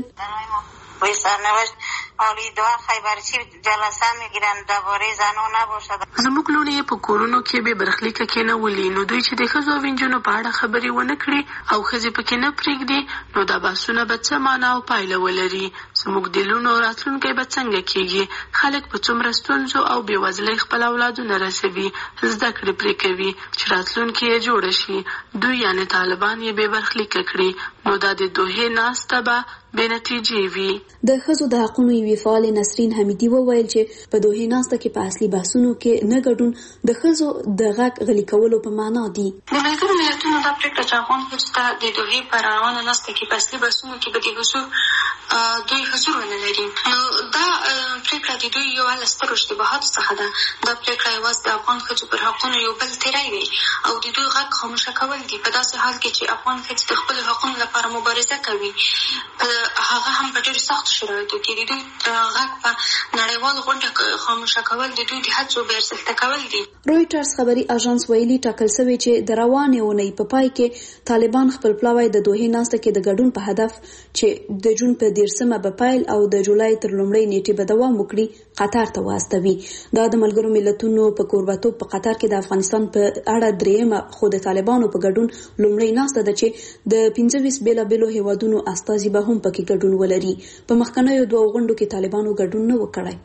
Speaker 7: سرنوشت امیدوار خیبرچی جلسه میگیرن درباره زنان نباشد.
Speaker 22: زموږ لونې په کورونو کې به برخلیکه کې نه ولي، نو دوی چې د ښځو او نجونو په اړه خبرې ونه کړي او ښځې پکې نه پرېږدي، نو دا بحثونه به څه معنا او پایله ولري. زموږ د لونو راتلونکی به څنګه کېږي؟ خلک په څومره ستونزو او بېوزلۍ خپل اولادونه رسوي، زده کړې پرې کوي چې راتلونکی یې جوړه شي. دوی یعنې طالبان یې بې برخلیکه کړي، نو دا د دوحې ناسته به بې نتیجې وي.
Speaker 21: د ښځو د حقوقو یوې فعال نسرین حمیدي وویل چې په دوحې ناسته کې په اصلي بحثونو کې نه ګډون د ښځو د غږ غلي کولو په معنا دی.
Speaker 22: د ملګرو ملتونو دا پرېکړه چې افغان ښځو ته د دوحې په روانه ناسته کې په اصلي بحثونو کې به د حضور دوی حضور ونه لري، نو دا پرېکړه د دوی یو له سترو اشتباهاتو څخه ده. دا پرېکړه یوازې د افغان ښځو پر حقونو یو بل تیری وي او د دوی غږ خاموشه کول دي، په داسې حال کې چې افغان ښځې د خپلو حقونو لپاره مبارزه کوي، هغه هم په ډېرو سختو شرایطو کې. د دوی غږ په نړیوال غونډه خاموشه کول د دوی د هڅو بې ارزښته کول دي.
Speaker 21: رویټرز خبري اژانس ویلي ټاکل شوی چې د روانې اونۍ په پای کې طالبان خپل پلاوی د دوحې ناسته کې د ګډون په هدف چې د جون په 13مه به پیل او د جولای تر لومړۍ نیټې به دوام وکړي قطر ته واستوي. دا د ملګرو ملتونو په کوربتوب په قطر کې د افغانستان په اړه درېیمه خو د طالبانو په ګډون لومړۍ ناسته ده چې د 25 بیلابیلو هیوادونو استازي به هم پکې ګډون ولري. په مخکنیو دوه غونډو کې طالبانو ګډون نه وکړای.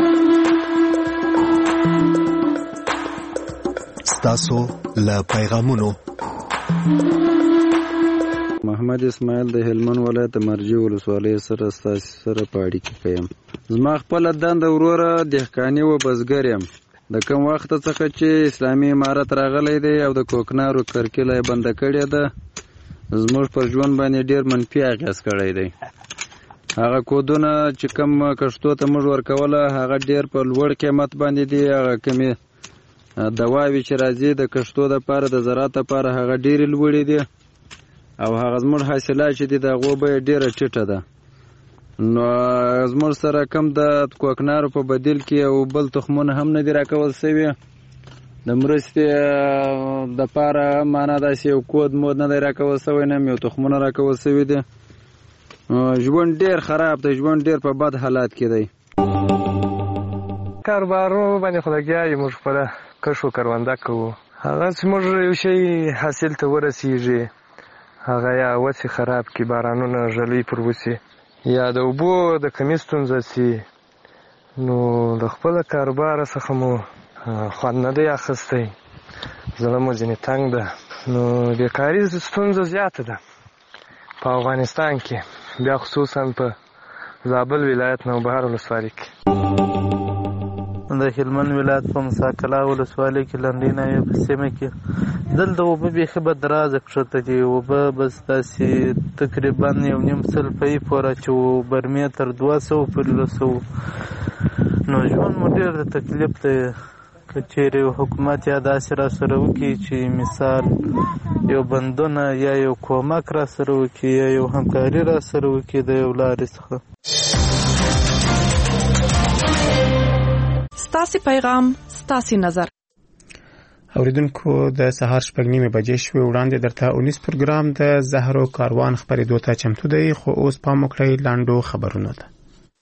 Speaker 23: ستاسو له پیغامونو
Speaker 24: محمد اسماعیل د هلمند ولایت مرجی ولسوالۍ سره ستاسو سره په اړیکه کې یم. زما خپل دنده وروره دهقاني و بزګر یم. د کوم وخت څخه چې اسلامي امارت راغلی دی او د کوکنارو کرکیله بند کړې ده، زموږ پر ژوند باندې ډیر منفي اغېز کړی دی. هغه کودونه چې کم کښتو ته موږ ورکوله هغه ډیر په لوړ قیمت باندې دي. هغه کمې دواوې چې راځي د کښتو دپاره د زراعت دپاره هغه ډیرې لوړې دي او هغه زموږ حاصلات چې دي د هغو بیه ډیره ټیټه ده. نو زموږ سره کم د کوکنارو په بدیل کې او بل تخمونه هم نه دي راکول سوي. د مرستې دپاره معنا داسې یو کود مود نه دی راکول سوی، نه هم یو تخمونه راکول سوي دي. ژوند ډیر خراب دی، ژوند ډیر په بد حالات کې دی.
Speaker 25: کاروبارو باندې خو لګیا یو، موږ خپله کښ و کرونده کوو
Speaker 2: هغه چې موږ یو شی حاصل ته ورسیږي هغه یا وڅې خراب کړي بارانونه ژلۍ پر وسي یا د اوبو د کمې ستونزه سي نو د خپله کاروباره څخه مو خوند نه دی اخیستی زړه مو ځینې تنګ ده نو بیکاري ستونزه زیاته ده په افغانستان کې بیا خصوصا په زابل ولایت نوبهار ولسوالۍ کې
Speaker 8: د هلمند ولایت په مساکلا ولسوالۍ کې لنډۍ ناوې په سیمه کې دلته اوبه بیخي بدرازه کښته دي اوبه بس داسې تقریبا 1.5 پۍ پورې چې برمې تر 200 پورې رسوو نو ژوند مو ډېر د تکلیف دی که چیرې حکومت یا داسې را سره وکړي چې مثال یو بندونه یا یو کومک را سره وکړي یا یو همکاري را سره وکړي د یو لارې څخه.
Speaker 6: ستاسې پیغام ستاسې نظر.
Speaker 1: اوریدونکو د سهار 6:30 بجې شوې وړاندې درته 19 پروګرام د زهرو کاروان خبرېدو ته چمتو دی خو اوس پام وکړئ لاندو خبرونه ده.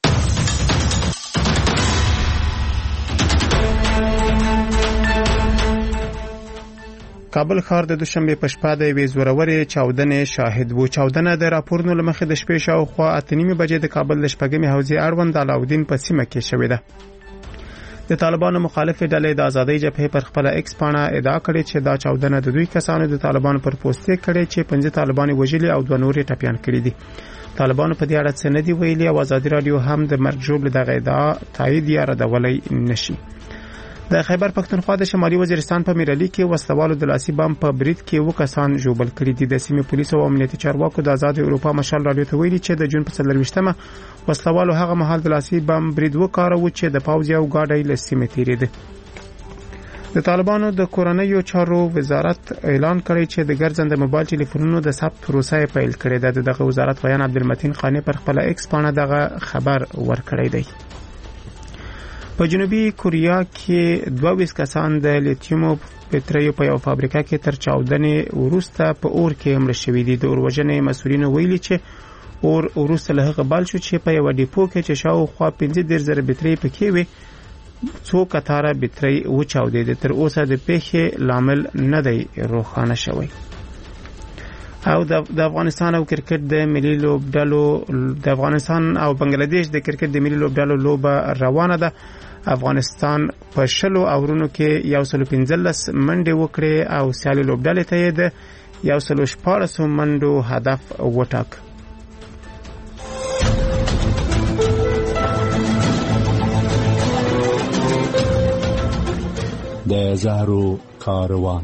Speaker 1: کابل ښار د دوشنبه په شپه د یوې زورورې چاودنې شاهد و. چاودنه د راپورونو له مخې د شپې شاوخوا 8:30 بجې د کابل د شپږمې حوزې اړوند علاودین په سیمه کې شوې ده. د طالبانو مخالفې ډلې د آزادۍ جبهې پر خپل ایکس پاڼه ادعا کړې چې دا چاودنه د دوی کسانو د طالبانو پر پوسټ کړي چې 15 طالبان وژلي او 2 نور ټپيان کړي دي. طالبانو په دې اړه څه نه دی ویلي او آزادي رادیو هم د مرګ ژوبل دغه ادعا تایید یا ردولای نشي. د خیبر پښتونخوا د شمالي وزیرستان په میرالي کې وسلوالو د لاسي بم په برید کې 2 کسان ژوبل کړي دي. د سیمې پولیسو او امنیتي چارواکو د آزاد اروپا مشال رادیو ته ویلي چې د جون په 24مه وسلوالو هغه مهال د لاسي بم برید وکړاوه چې د پاوځ یو گاډی له سیمې تیریده. د طالبانو د کورنیو چارو وزارت اعلان کړی چې د ګرځنده موبایل ټلیفونونو د ثبت پروسه پیل کړې ده. دغه وزارت غیان عبدالمتین خانی پر خپل ایکس پاڼه دغه خبر ورکړی دی. په جنوبي کوریا کې 22 کسان د لیتیوم پټریو په یو فابریکه کې تر چاودنې وروسته په اور کې مړ شوي دي. د اوروژنې مسؤلینو ویلي چې اور وروسته له هغه بل شو چې په یو ډیپو کې چې شاوخوا 15,000 بټرۍ پکې وي 2 کتاره بټرۍ وچاودېدې. تر اوسه د پیښې لامل نه دی روښانه شوی. او د افغانستان او کرکټ د ملي لوبډلو د افغانستان او بنگلاديش د کرکټ د ملي لوبډلو لوبه روانه ده. افغانستان په 20 اورونو کې 115 منډې وکړې او سیالي لوبډلې ته یې د 114 منډو هدف وټاک.
Speaker 16: د زهرو کاروان.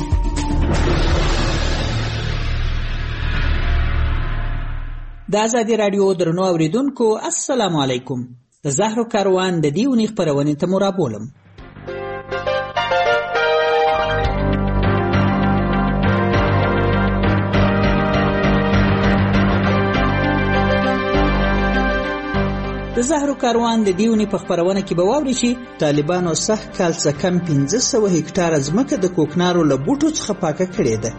Speaker 9: د آزادي رادیو درنو اوریدونکو السلام علیکم. د زهرو کاروان د دیونی خبرونه ته مرابولم. د زهرو کاروان د دیونی په خبرونه کې به واوري چې طالبانو سخ کال څخه کم 1500 هکتار ځمکه د کوکنارو له بوټو څخه پاکه کړې ده.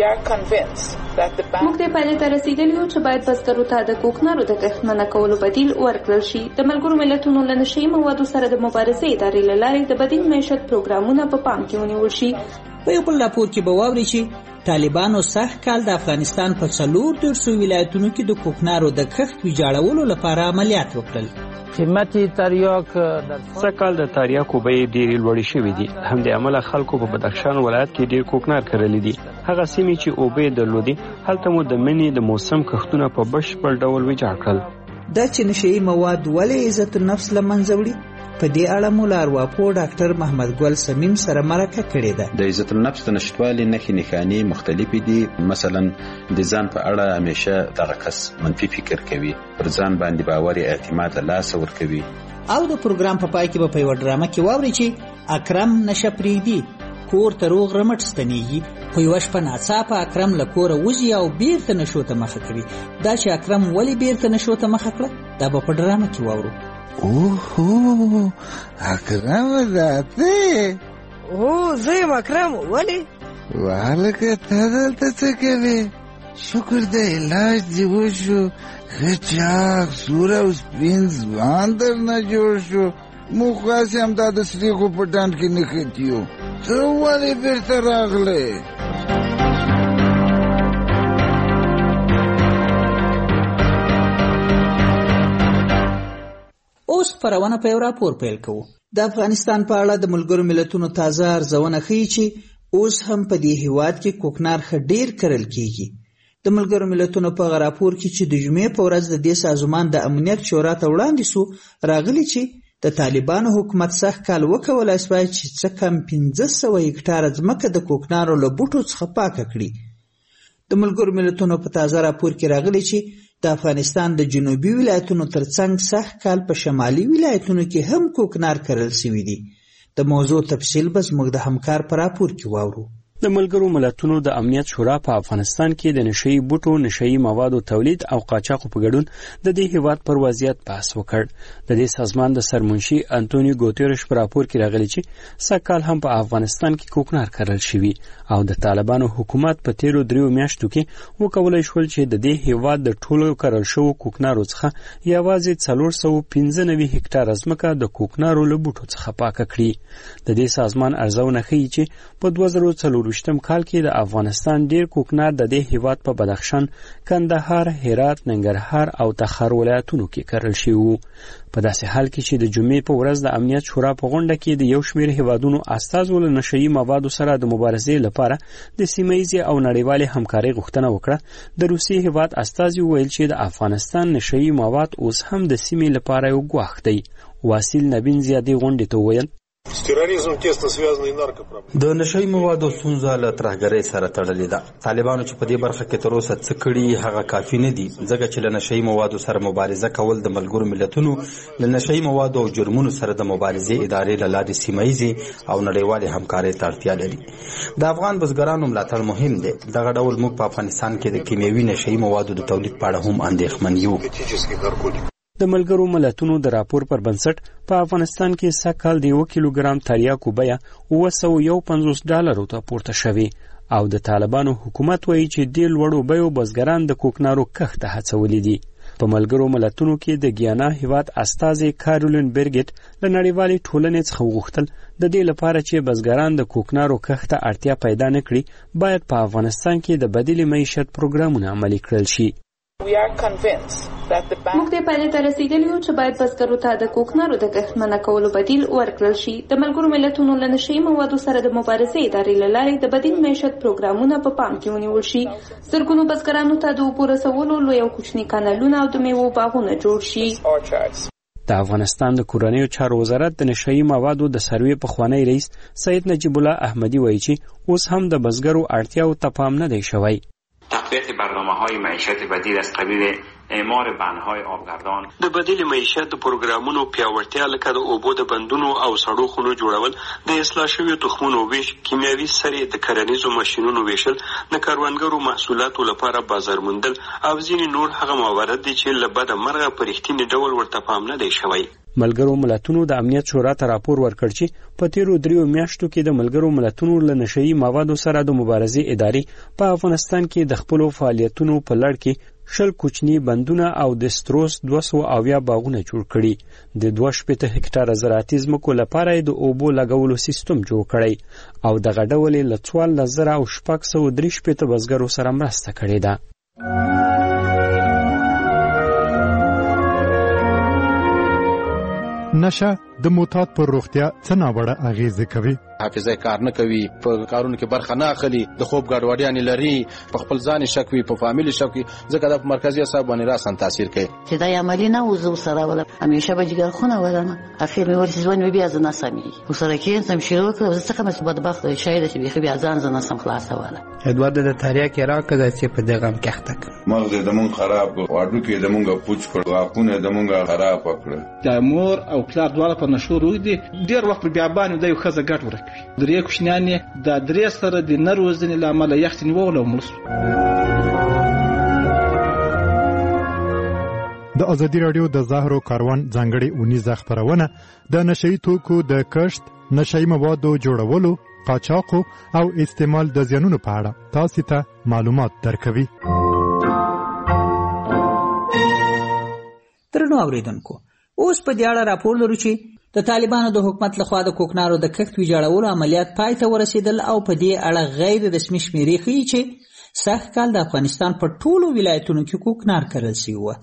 Speaker 11: موږ د پایلې ته رسیدلی یو چې باید بزګرو ته د کوکنارو د کښت منع کولو بدیل ورکړل شي. د ملګرو ملتونو له نشهیي موادو سره د مبارزې ادارې له لارې د بدیل معیشت پروګرامونه په پام کې ونیول شي.
Speaker 9: په یو بل راپور کې به واوري چې طالبانو سخ کال د افغانستان په 4 ولایتونو کې د کوکنارو د کښت ویجاړولو لپاره عملیات وکړل.
Speaker 25: قیمت تریاک سکال د تریاکو به ډېر لوړ شوی دي. هم د عمله خلکو په بدخشان ولایت کې ډېر کوکنار کړل دي. هغه سیمې چې اوبه درلودي هلته مو د منی د موسم کښتونه په بشپړ ډول ویجاړ کړل.
Speaker 9: دا چې نشئی مواد ولې عزت النفس لمنځه وړي په دې اړه مو لارواپو ډاکټر محمد ګل سمیم سره مرکه کړې ده.
Speaker 26: د عزت النفس د نشټوالي نښې مختلفې دي. مثلا د ځان په اړه همیشه دغه کس منفي فکر کوي، پر ځان باندې باور اعتماد له لاسه ورکوي.
Speaker 9: او د پروګرام په پای کې به په یو ډرامه کې واوري چې اکرم نشپریدي کور ته روغ رمټ ستنیږي، خو یو شپه ناڅاپه اکرم له کوره وځي او بیرته نشو ته مخه کوي. دا چې اکرم ولې بیرته نشو ته مخه کړه دا به په ډرامه کې واورو.
Speaker 27: اوه اکرم ذاته
Speaker 28: زه اکرم ولی
Speaker 27: والکه ته دلته څه کوې؟ شکر دی علاج دې وشو، ښه چاک سور او سپین ځوان درنه جوړ شو. موږ خاص همدا د سریخو په ډنډ کې نښتي یو. ته ولې بیرته راغلې؟
Speaker 9: اوس خپرونه په یو راپور پیل کوو. د افغانستان په اړه د ملګرو ملتونو تازه ارزونه ښیي چې اوس هم په دې هیواد کې کوکنار ښه ډیر کرل کیږي. د ملګرو ملتونو په راپور کې چې د جمعې په ورځ د دې سازمان د امنیت شورا ته وړاندې سو راغلي چې د طالبانو حکومت سخت کال وکولای شوی چې څه کم 1500 هکټاره ځمکه د کوکنارو له بوټو څخه پاکه کړي. د ملګرو ملتونو په تازه راپور کې راغلي چې د افغانستان د جنوبي ولایتونو ترڅنګ سخت کال په شمالي ولایتونو کې هم کوکنار کرل شوی دی. د موضوع تفصیل به زموږ د همکار په راپور کې واورو.
Speaker 25: د ملګرو ملتونو د امنیت شورا په افغانستان کې د نشئی بوټو، نشئی موادو تولید او قاچاقو په ګډون د دې هیواد پر وضعیت بحث وکړ. د دې سازمان د سرمنشي انټونیو ګوتيرش په راپور کې راغلی چې سږکال هم په افغانستان کې کوکنار کرل شوی او د طالبانو حکومت په تیرو 3 میاشتو کې وکولای شول چې د دې هیواد د ټولو کرل شوو کوکنارو څخه یوازې 495 هکټاره ځمکه د کوکنارو له بوټو څخه پاکه کړي. د دې سازمان ارزونه ښیي چې په 2004 کال کې د افغانستان ډیر کوکنار د دې هیواد په بدخشان، کندهار، هرات، ننګرهار او تخار ولایتونو کې کرل شوی وو. په داسې حال کې چې د جمعې په ورځ د امنیت شورا په غونډه کې د یو شمېر هیوادونو استازو له نشئی موادو سره د مبارزې لپاره د سیمه‌ییزې او نړیوالې همکارۍ غوښتنه وکړه، د روسیې هیواد استازي وویل چې د افغانستان نشئی مواد اوس هم د سیمې لپاره یو ګواښ دی. واسیل نبین زیادې غونډې ته وویل
Speaker 5: د نشئی موادو ستونزه له ترهګرۍ سره تړلې ده. طالبانو چې په دې برخه کې تر اوسه څه کړي هغه کافي نه دي، ځکه چې له نشئی موادو سره مبارزه کول د ملګرو ملتونو له نشئی موادو او جرمونو سره د مبارزې ادارې له لارې سیمه‌ییزې او نړیوالې همکارۍ ته اړتیا لري. د افغان بزګرانو ملاتړ مهم دی. دغه ډول موږ په افغانستان کې د کیمیاوي نشئی موادو د تولید په اړه هم اندېښمن یو.
Speaker 25: د ملګرو ملتونو د راپور پر بنسټ په افغانستان کې سږکال د 1 کیلوګرام تریاکو بیه $950 ته پورته شوې او د طالبانو حکومت وایي چې د لوړو بیو بزګران د کوکنارو کښت ته هڅولي دي. په ملګرو ملتونو کې د ګیانا هیواد استازي کارولین برګټ له نړیوالې ټولنې څخه وغوښتل د دې لپاره چې بزګران د کوکنارو کښت ته اړتیا پیدا نه کړي، باید په افغانستان کې د بدیل معیشت پروګرامونه عملي کړل شي.
Speaker 11: موږ د پایلې ته رسیدلی یو چې باید بزګرو ته د کوکنارو د کښت منع کولو بدیل ورکړل شي. د ملګرو ملتونو له نشئی موادو سره د مبارزې ادارې له لارې د بدیل معیشت پروګرامونه په پام کې ونیول شي. زرګونو بزګرانو ته د اوبو رسولو لوی او کوچني کانالونه او د میوو باغونه جوړ شي.
Speaker 25: د افغانستان د کورنیو چارو وزارت د نشئی موادو د سروې پخوانی رئیس سید نجیب الله احمدی وایي چې اوس هم د بزګرو اړتیاو ته پام نه دی شوی.
Speaker 10: تقویت برنامه‌های معیشت بدیل از قبیل اعمار بندهای آبگردان
Speaker 25: د بدیل معیشت پروګرامونو پیاوړتیا لکه د اوبو د بندونو او سړو خونو جوړول، د اصلاح شویو تخمونو ویش، کیمیاوي سرې، د کرنیزو ماشینونو ویشل، د کروندګرو محصولاتو لپاره بازار موندل او ځینې نور هغه موارد دي چې له بده مرغه په رښتیني ډول ورته پام نه دی شوی. ملګرو ملتونو د امنیت شورا ته راپور ورکړ چې په تیرو 3 میاشتو کې د ملګرو ملتونو له نشئی موادو سره د مبارزې ادارې په افغانستان کې د خپلو فعالیتونو په لړ کې 20 کوچني بندونه او د ستروس 200 باغونه جوړ کړي. د 2.5 هکټاره زراعتي ځمکو لپاره د اوبو لګولو سیستم جوړ کړی او دغه ډول له 14,603 بزګرو سره مرسته کړې ده.
Speaker 20: نشه د معتاد پر روغتیا څه ناوړه اغیزه کوي؟
Speaker 12: حافظه کار نه کوي، په کارونو کې برخه نه اخلي، د خوب ګډوډیان لري، په خپل ځان شک وي، په فامیلی شک وي، ځکه د مرکزی اعصاب باندې راسن تاثیر کوي.
Speaker 13: چې دا عملی نه وزو سره ولا همیشه به جګر خونه ولنه اخر مې ورسې ځوان بیا ځنه سمي وسره کې سم شروع کړ، څه کوم څه بدبخت شاید چې بیا ځان ځنه سم خلاصه ولا
Speaker 14: ادوارد د تاریخ کې راکړه چې په دغه هم کېخته
Speaker 15: مغز د مون خراب واړو کې د مونږه پوچ کړ، واقونه د مونږه خراب کړ.
Speaker 18: د مور او پلار دواړه په نشو روي دي، ډیر وخت بیا باندې د یو خزه ګټ ورکوي. درې کوشنیانې د درې سره د نروزنې لامل یخت نیول او مړ.
Speaker 20: د ازادي رادیو د زهرو کاروان ځانګړي اونیزه خبرونه د نشئی توکو د کښت، نشئی موادو جوړولو، قاچاقو او استعمال د زیانونو په اړه تاسو ته معلومات درکوي.
Speaker 9: درنو اوریدونکو، اوس په دې اړه راپور لرو چې د طالبانو د حکومت لخوا د کوکنارو د کښت ویجاړولو عملیات پای ته ورسېدل او په دې اړه غیر رسمي شمیرې ښیي چې سږ کال د افغانستان په ټولو ولایتونو کې کوکنار کرل شوي وو.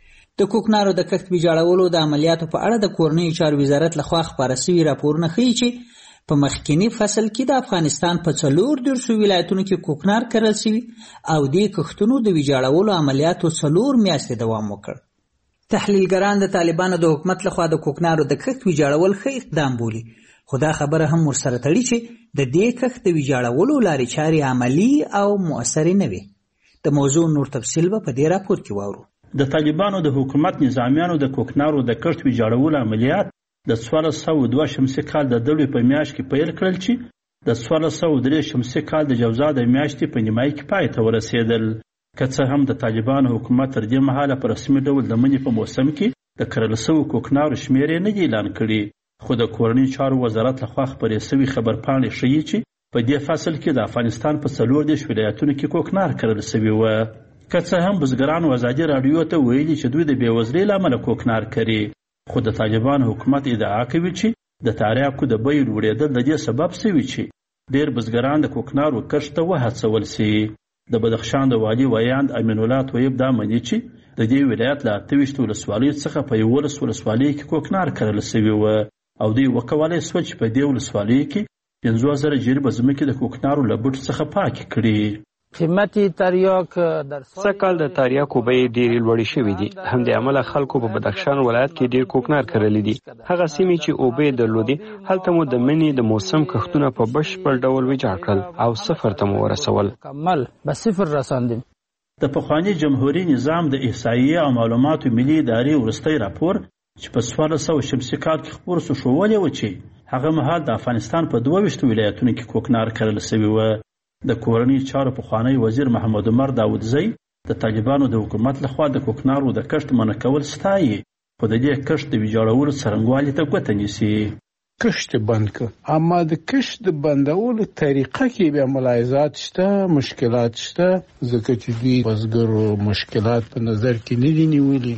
Speaker 9: د کوکنارو د کښت ویجاړولو د عملیاتو په اړه د کورنیو چارو وزارت لخوا خپاره شوي راپورونه ښیي چې په مخکینی فصل کې د افغانستان په 14 ولایتونو کې کوکنار کرل شوي او دې کښتونو د ویجاړولو عملیاتو 4 میاشتې دوام وکړ. تحلیلګران د طالبانو د حکومت لخوا د کوکنارو د کښت ویجاړول ښه اقدام بولي، خو دا خبره هم ورسره تړي چې د دې کښت د ویجاړولو لارې چارې عملي او مؤثرې نه وي. د موضوع نور تفصیل به په دې راپور کې واورو.
Speaker 3: د طالبانو د حکومت نظامیانو د کوکنارو د کښت ویجاړولو عملیات د 1402 شمسي کال د دلوي په میاشت کې پیل کړل چې د 1403 شمسي کال د جوزا د میاشتې په نیمایي کې پای ته ورسېدل. که څه هم د طالبانو حکومت تر دې مهاله په رسمي ډول د مني په موسم کې د کرل شویو کوکنارو شمېرې نه دي اعلان کړي، خو د کورني چارو وزارت لخوا خپرې شوي خبرپاڼې ښیي چې په دې فصل کې د افغانستان په 14 ولایتونو کې کوکنار کرل شوي وو. که څه هم بزګرانو ازادي راډیو ته ویلي چې دوی د بېوزلۍ له امله کوکنار کوي، خو د طالبانو حکومت ادعا کوي چې د تریاکو د بیې لوړېدل د دې سبب شوي چې ډېر بزګران د کوکنارو کښت ته وهڅول شي. د بدخشان د والي ویاند امین الله طیب دا مني چې د دې ولایت له 28 ولسوالیو څخه په 11 ولسوالیو کې کوکنار کرل شوي وو او دوی وکولی شول چې په دې ولسوالیو کې 50,000 جریبه ځمکې د کوکنارو له بوټو څخه پاکې کړي.
Speaker 25: قیمت تریاک در سږ کال د تریاکو بیې ډېرې لوړې شوي دي، همدې امله خلکو په بدخشان ولایت کې ډېر کوکنار کرلی دي. هغه سیمې چې اوبه یې درلودې هلته مو د مني د موسم کښتونه په بشپړ ډول ویجاړ کړل او صفر ته مو ورسول. کمل به صفر رساندیم.
Speaker 3: د پخواني جمهوري نظام د احصایې او معلوماتو ملي ادارې وروستی راپور چې په 1400 شمسي کال کې خپور شو ښوولی و چې هغه مهال د افغانستان په 22 ولایتونو کې کوکنار کرل شوي وو. د کورنۍ چارو پخوانی وزیر محمد عمر داودزی د طالبانو د حکومت لخوا د کوکنارو د کښت منع کول ستایي، خو د دې کښت د ویجاړولو څرنګوالي ته ګوته نیسي.
Speaker 4: کښت بند کړ، اما د کښت د بندولو طریقه کې بیا ملاحظات شته، مشکلات شته، ځکه چې دوی بزګرو مشکلات په نظر کې نه دي نیولي،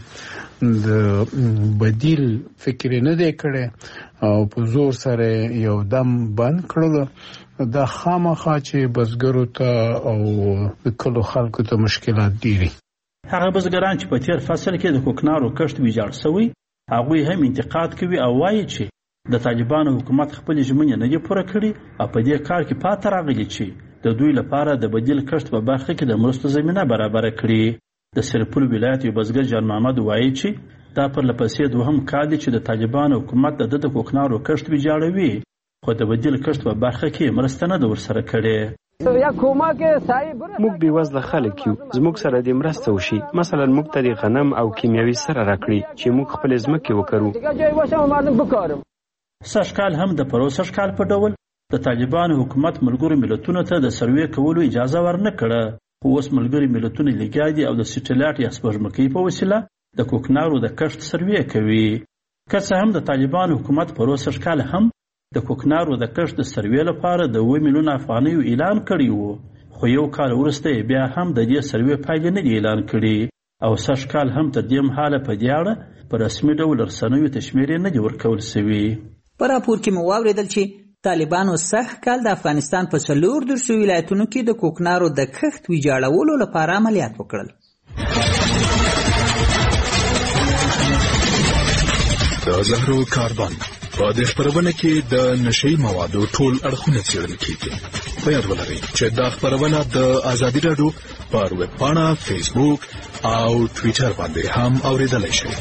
Speaker 4: د بدیل فکر نه دی کړی او په زور سره یو دم بند کړل. دا خامخا چې بزګرو ته او د کلو خلکو ته مشکلات ډېري.
Speaker 3: هغه بزګران چې په تیر فصل کې د کوکنارو کښت ویجاړ شوی هغوی هم انتقاد کوي او وایي چې د طالبانو حکومت خپلې ژمنې نه دي پوره کړي او په دې کار کې پاته راغلي چې د دوی لپاره د بدیل کښت په برخه کې د مرستو زمینه برابره کړي. د سرپل ولایت یو بزګر جان محمد وایي چې دا پر لپسې دوهم کال دی چې د طالبانو حکومت د کوکنارو کښت ویجاړوي، خو د بدیل کښت په برخه کې مرسته نه ده ورسره کړې.
Speaker 25: موږ بېوزله خلک یو، زموږ سره دې مرسته وشي، مثلا موږ ته د غنم او کیمیاوي سره راکړي چې موږ خپلې ځمکې وکرو.
Speaker 3: سږ کال هم د پروسږ کال په ډول د طالبانو حکومت ملګرو ملتونو ته د سروې کولو اجازه ورنه کړه، خو اوس ملګري ملتونه لګیا دي او د سټیلایټ یا سپوږمکۍ په وسیله د کوکنارو د کښت سروې کوي. که څه هم د طالبانو حکومت پروسږ کال هم د کوکنارو د کښت د سروې لپاره د 2 میلیون افغانیو اعلان کړی وو، خو یو کال وروسته بیا هم د دې سروې پایلې نه دي اعلان کړي او سږ کال هم تر دې مهاله په دې اړه په رسمي ډول رسنیو ته شمیرې نه دي ورکول شوي.
Speaker 9: په راپور کې مو واورېدل چې طالبانو سږ کال د افغانستان په 14 ولایتونو کې د کوکنارو د کښت ویجاړولو لپاره عملیات وکړل.
Speaker 7: د زهرو کاربن په دې خبرونه کې د نشئی موادو ټول اړخونه څېړل کیږي. په یاد ولرئ چې دا خبرونه د آزادي راډیو پر ویب پاڼه، فیسبوک او ټویټر باندې هم اوریدلای شئ.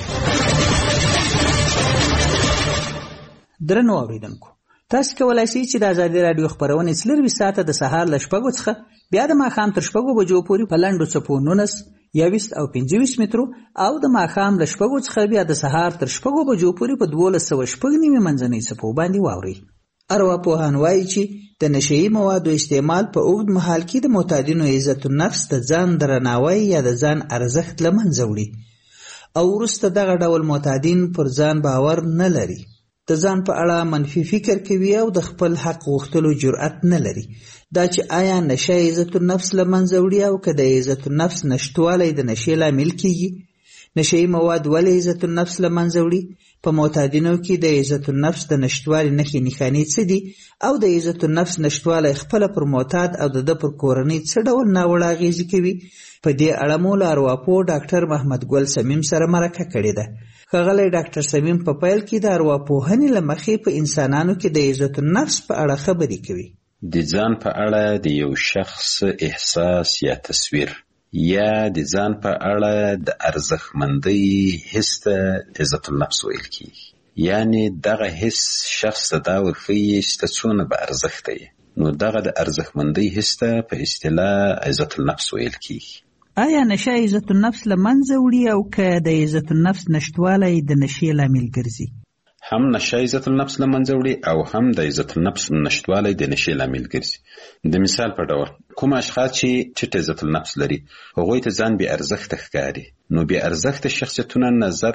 Speaker 9: درنو اوریدونکو، تاسو کولای شئ چې د آزادي راډیو خبرونه 24 ساعته د سهار له 6 څخه بیا د ماښام تر 6 بجو پورې په لنډو څپو 19 20 او 25 مترو او د ماښام له 6 څخه بیا د سهار تر 6 بجو پورې په 1290 منځنۍ څپو باندې واورئ. ارواپوهان وایي چې د نشئی موادو استعمال په اوږد مهال کې د معتادینو عزت النفس، د ځان درناوی یا د ځان ارزښت له منځه وړي او وروسته دغه ډول معتادین پر ځان باور نه لري، د ځان په اړه منفي فکر کوي او د خپل حق غوښتلو جرأت نه لري. دا چې آیا نشه عزت النفس له منځه وړي او که د عزت النفس نشتوالی د نشې لامل کیږي، نشهیي مواد ولې عزت النفس له منځه وړي؟ په معتادینو کې د عزت النفس د نشتوالي نښې نښانې څه دي او د عزت النفس نشتوالی خپله پر معتاد او د ده پر کورنۍ څه ډول ناوړه اغېزې کوي؟ په دې اړه مو له ارواپوه ډاکټر محمد ګل صمیم سره مرکه کړې ده. ښاغلی ډاکټر صمیم په پیل کې د ارواپوهنې له مخې په انسانانو کې د عزت النفس په اړه خبرې کوي.
Speaker 26: د ځان په اړه د یو شخص احساس یا تصویر یا د ځان په اړه د ارزښتمندۍ حس ته عزت النفس ویل کیږي. یعنی دغه حس شخص ته دا ورښیي چې ته څونه با ارزښته یې، نو دغه د ارزښتمندۍ حس ته په اصطلاح عزت النفس ویل کیږي.
Speaker 9: آیا نشه عزت النفس له منځه وړي او که د عزت النفس نشتوالی د نشې لامل ګرځي؟
Speaker 26: هم نشه عزت النفس له منځه وړي او هم د عزت النفس نشتوالی د نشې لامل ګرځي. د مثال په ډول کوم اشخاص چې ټیټ عزت النفس لري هغوی ته ځان بې ارزښته ښکاري، نو بې ارزښته شخصیتونه نظر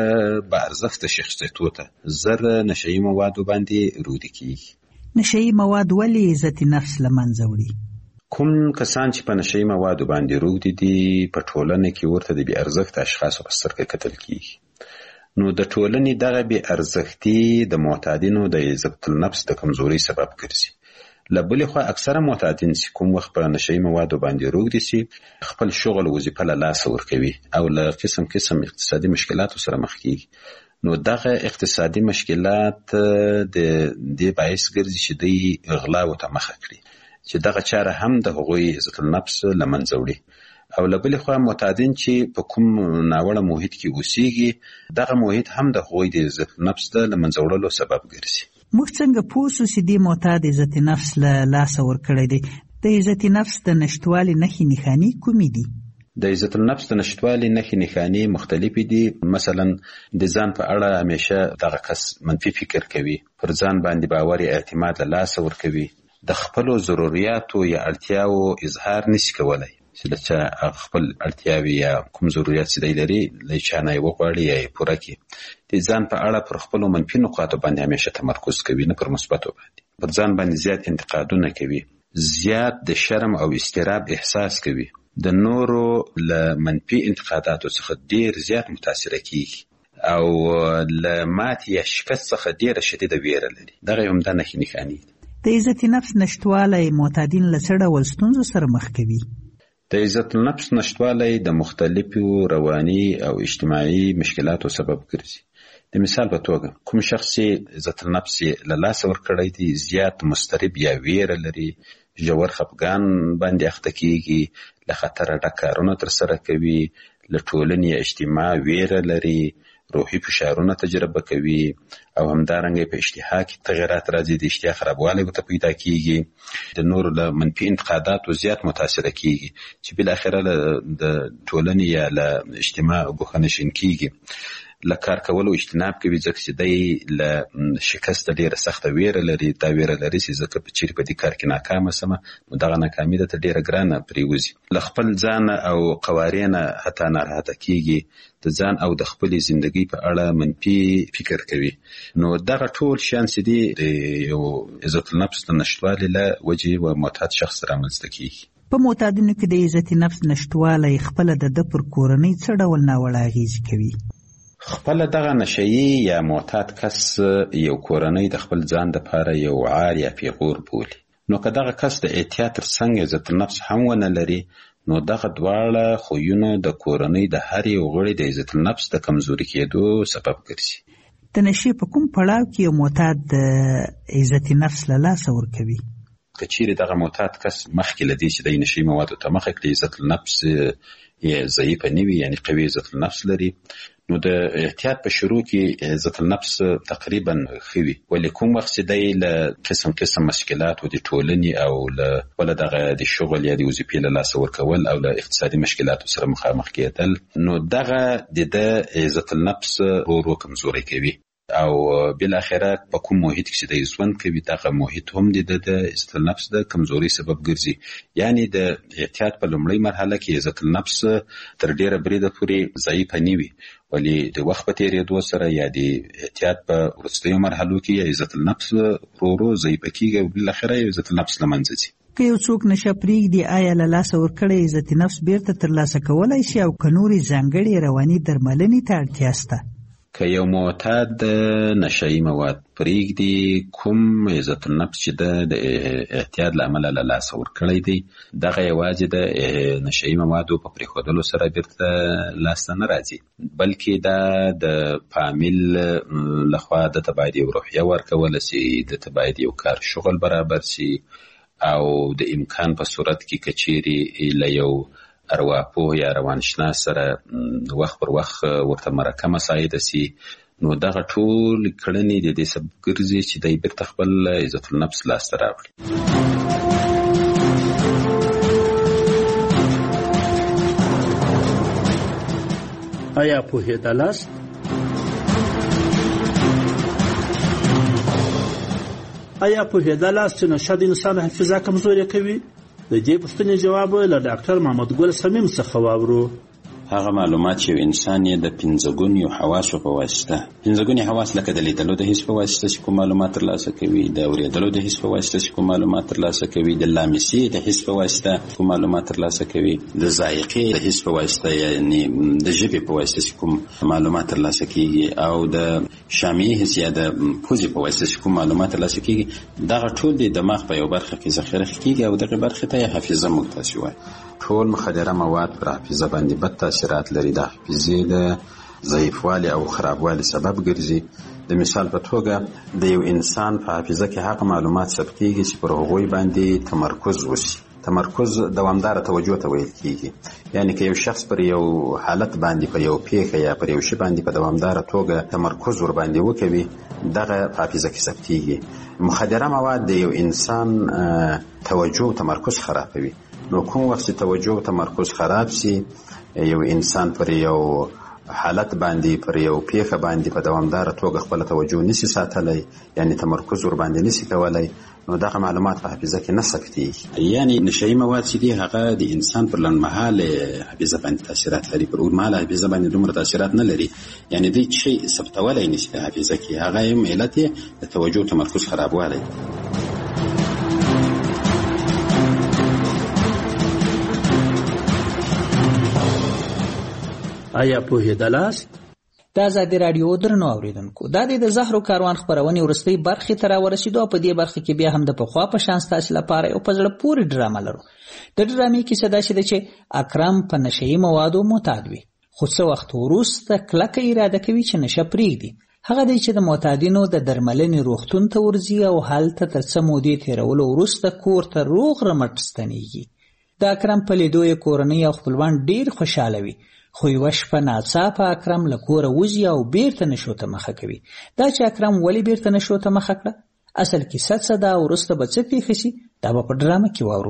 Speaker 26: با ارزښته شخصیتو ته زر نشهیي موادو باندې رودي کیږي.
Speaker 9: نشهیي مواد ولې عزت نفس له منځه وړي؟
Speaker 26: کوم کسان چې په نشهیي موادو باندې روږدي دي په ټولنه کې ورته د بې ارزښته اشخاصو په سترګه کتل کیږي. نو د ټولنې دغه بې ارزښتي د معتادینو د عزت النفس د کمزورۍ سبب ګرځي. له بلې خوا اکثره معتادین چې کوم وخت په نشهیي موادو باندې روږدي سي خپل شغل وظیفه له لاسه ورکوي او له قسم اقتصادي مشکلاتو سره مخ کیږي. نو دغه اقتصادي مشکلات د دې باعث ګرځي چې دوی غلا ته مخه کړي چې دغه چاره هم د هغوی عزت النفس له منځه وړي. او له بلې خوا معتادین چې په کوم ناوړه محیط کې اوسېږي دغه محیط هم د هغوی د عزت النفس د له منځه وړلو سبب ګرځي.
Speaker 9: موږ څنګه پوه سو چې دې معتاد عزت نفس له لاسه ورکړی دی؟ د عزت نفس د نشتوالي نښې نښانې کومې دي؟
Speaker 26: د عزت النفس د نشتوالي نښې نښانې مختلفې دي. مثلا د ځان په اړه همیشه دغه کس منفي فکر کوي، پر ځان باندې باور یا اعتماد له لاسه ورکوي، د خپلو ضرورياتو یا اړتیاو اظهار نشي کولای چې د چا خپل اړتیاوې یا کوم ضرورت چې دی لري له چا نه یې وغواړي یا یې پوره کړي. د ځان په اړه پر خپلو منفي نقاطو باندې همیشه تمرکز کوي، نه پر مثبتو باندې. پر ځان باندې زیات انتقادونه کوي، زیات د شرم او اضطراب احساس کوي، د نورو له منفي انتقاداتو څخه ډیر زیات متاثره کیږي او له ماتې یا شکست څخه ډیره شدیده ویره لري. دغه همدا نښې نښانې دي.
Speaker 9: د عزت نفس نشتوالی معتادین له څه ډول ستونزو سره مخ کوي؟
Speaker 26: د عزت النفس نشتوالی د مختلفو رواني او اجتماعي مشکلاتو سبب ګرځي. د مثال په توګه کوم شخص چې عزت النفس له لاسه ورکړی دی زیات مضطرب یا ویره لري، ژور خفګان باندې اخته کیږي، له خطره ډک کارونه ترسره کوي، له ټولنې یا اجتماع ویره لري، روحي فشارونه تجربه کوي او همدارنګه په اشتها کې تغیرات راځي، د اشتها خرابوالی ورته پیدا کیږي، د نورو له منفي انتقاداتو زیات متاثره کیږي چې بالاخره د ټولنې یا له اجتماع ګوښه نشین کیږي. له کار کولو اجتناب کوي ځکه چې دی له شکست ډیره سخته ویره لري. دا ویره لري چې ځکه په چیرې په دې کار کې ناکامه سمه نو دغه ناکامي ده ته ډیره ګرانه پرېوځي. له خپل ځان او قوارې نه حتی ناراحته کیږي، د ځان او د خپلې زندګۍ په اړه منفي فکر کوي. نو دغه ټول شیان چې دي د یو عزت النفس د نشتوالي له وجې و معتاد شخص رامنځته کیږي.
Speaker 9: په معتادینو کې د عزت نفس نشتوالی خپله د ده پر کورنۍ څه ډول ناوړه اغېزې کوي؟
Speaker 26: خپل دغه نشهیي یا معتاد کس یو کورنۍ د خپل ځان دپاره یو عار یا پیغور بولي. نو که دغه کس د احتیاط ترڅنګ عزت النفس هم ونه لري نو دغه دواړه خویونه د کورنۍ د هر یو غړي د عزت النفس د کمزوري کېدو سبب ګرځي.
Speaker 9: د نشې په کوم پړاو کې یو معتاد د عزت نفس له لاسه ورکوي؟
Speaker 26: که چیرې دغه معتاد کس مخکې له دې چې د نشهیي موادو ته مخه کړي عزت النفس یې ضعیفه نه وي، یعنې قوي عزت النفس لري، نو د احتیاط په شروع کې عزت النفس تقریبا ښه وي. ولې کوم وخت چې دی له قسم مشکلاتو د ټولنې او له خپله دغه د شغل یا د وظیفې له لاسه ورکول او له اقتصادي مشکلاتو سره مخامخ کېدل، نو دغه د ده عزت النفس ورو کمزوری کوي او بالاخره په کوم محیط کې چې دی ژوند کوي دغه محیط هم د عزت النفس د کمزوري سبب ګرځي. یعنی د احتیاط په لومړۍ مرحله کې عزت النفس تر ډیره بریده پورې ضعیفه نه وي، ولی د وخت په تیریدو سره یا د احتیاط په وروستیو مرحلو کې عزت النفس ورو ضعیفه کیږي او بالاخره عزت النفس له منځه ځي.
Speaker 9: که یو څوک نشه پرېږدي آیا له لاسه ورکړی عزت نفس بیرته ترلاسه کولی شي او که نورې ځانګړې رواني درملنې ته اړتیا شته؟
Speaker 26: که یو معتاد نشهیي مواد پرېږدي، کوم عزت النفس چې د احتیاط له امله له لاسه ورکړی دی، دغه یوازې د نشهیي موادو په پرېښودلو سره بیرته لاسته نه راځي، بلکې دا د فامیل لخوا دته باید یو روحیه ورکوله سي، دته باید یو کار شغل برابر سي، او د امکان په صورت کې که چیرې له یو ارواپوه یا روانشناس سره وخت پر وخت ورته مرکه مساعده سي، نو دغه ټول کړنې د دې سبب ګرځي چې دی بیرته خپل عزت النفس لاسته راوړي.
Speaker 3: آیا پوهېدلاست؟ آیا پوهېدلاست چې نشه د انسان حافظه کمزورې کوي؟ د دې پوښتنې جواب له ډاکټر محمد ګل صمیم څخه واورو.
Speaker 26: هغه معلومات چې انسان یې د پنځګونیو حواسو په واسطه، پنځګونی حواس لکه د لیدلو د حس په واسطه چې کوم معلومات ترلاسه کوي، د اورېدلو د حس په واسطه چې کوم معلومات ترلاسه کوي، د لامسې د حس په واسطه کوم معلومات ترلاسه کوي، د ذائقې د حس په واسطه یعنی د ژبې په واسطه چې کوم معلومات ترلاسه کیږي، او د شامعي حس یا د پوزې په واسطه چې کوم معلومات ترلاسه کیږي، دغه ټول د دماغ په یو برخه کې ذخیره کیږي او دغه برخه ته حافظه موږ تاسو وایي. ټول مخدره مواد پر حافظه باندې بد تاثیرات لري، د حافظې د ضعیفوالي او خرابوالي سبب ګرځي. د مثال په توګه د یو انسان په حافظه کې هغه معلومات ثبت کیږي چې پر هغوی باندې تمرکز وشي. تمرکز دوامداره توجه ته ویل کیږي، یعنی که یو شخص پر یو حالت باندې، پر یو پیښه یا پر یو شی باندې په دوامداره توګه تمرکز ور باندې وکوي، دغه حافظه کې ثبت کیږي. مخدره مواد د یو انسان توجه او تمرکز خرابوي. نو کوم وخت توجه او تمرکز خراب سي، یو انسان پر یو حالت باندې، پر یو پیښه باندې په دوامداره توګه خپل توجه نشي ساتلی، یعنی تمرکز ور باندې نشي کولای، نو دغه معلومات په حافظه کې نه ثبتېږي. یعنی نشهیي مواد چې دي هغه د انسان پر لنډمهاله حافظه باندې تاثیرات لري، پر اوږدمهاله حافظه باندې دومره تاثیرات نه لري. یعنی دوی شی ثبتولی نشي د حافظه کې، هغه هم علت یې د توجه او تمرکز خرابوالی.
Speaker 3: آیا پوهېدلاست؟
Speaker 9: د ازادي راډیو درنو اوریدونکو، دا د زهرو کاروان خپرونې وروستۍ برخې ته راورسېدو او په دې برخه کې بیا هم د پخوا په شان ستاسو لپاره یو په زړه پورې ډرامه لرو. د ډرامې کیسه داسې ده چې اکرم په نشهیي موادو معتاد وي، خو څه وخت وروسته کلکه اراده کوي چې نشه پرېږدي. هغه دی چې د معتادینو د درملنې روغتون ته ورځي او هلته تر څه مودې تېرولو وروسته کور ته روغ رمټ ستنېږي. د اکرم په لیدو یې کورنۍ او خپلوان ډېر خوشحاله وي، خو یوه شپه ناڅاپه اکرم له کوره وځي او بیرته نشو ته مخه کوي. دا چې اکرم ولې بیرته نشو ته مخه کړه، اصل کیسه څه ده، وروسته به څه پېښه شي، دا به په ډرامه کې واورو.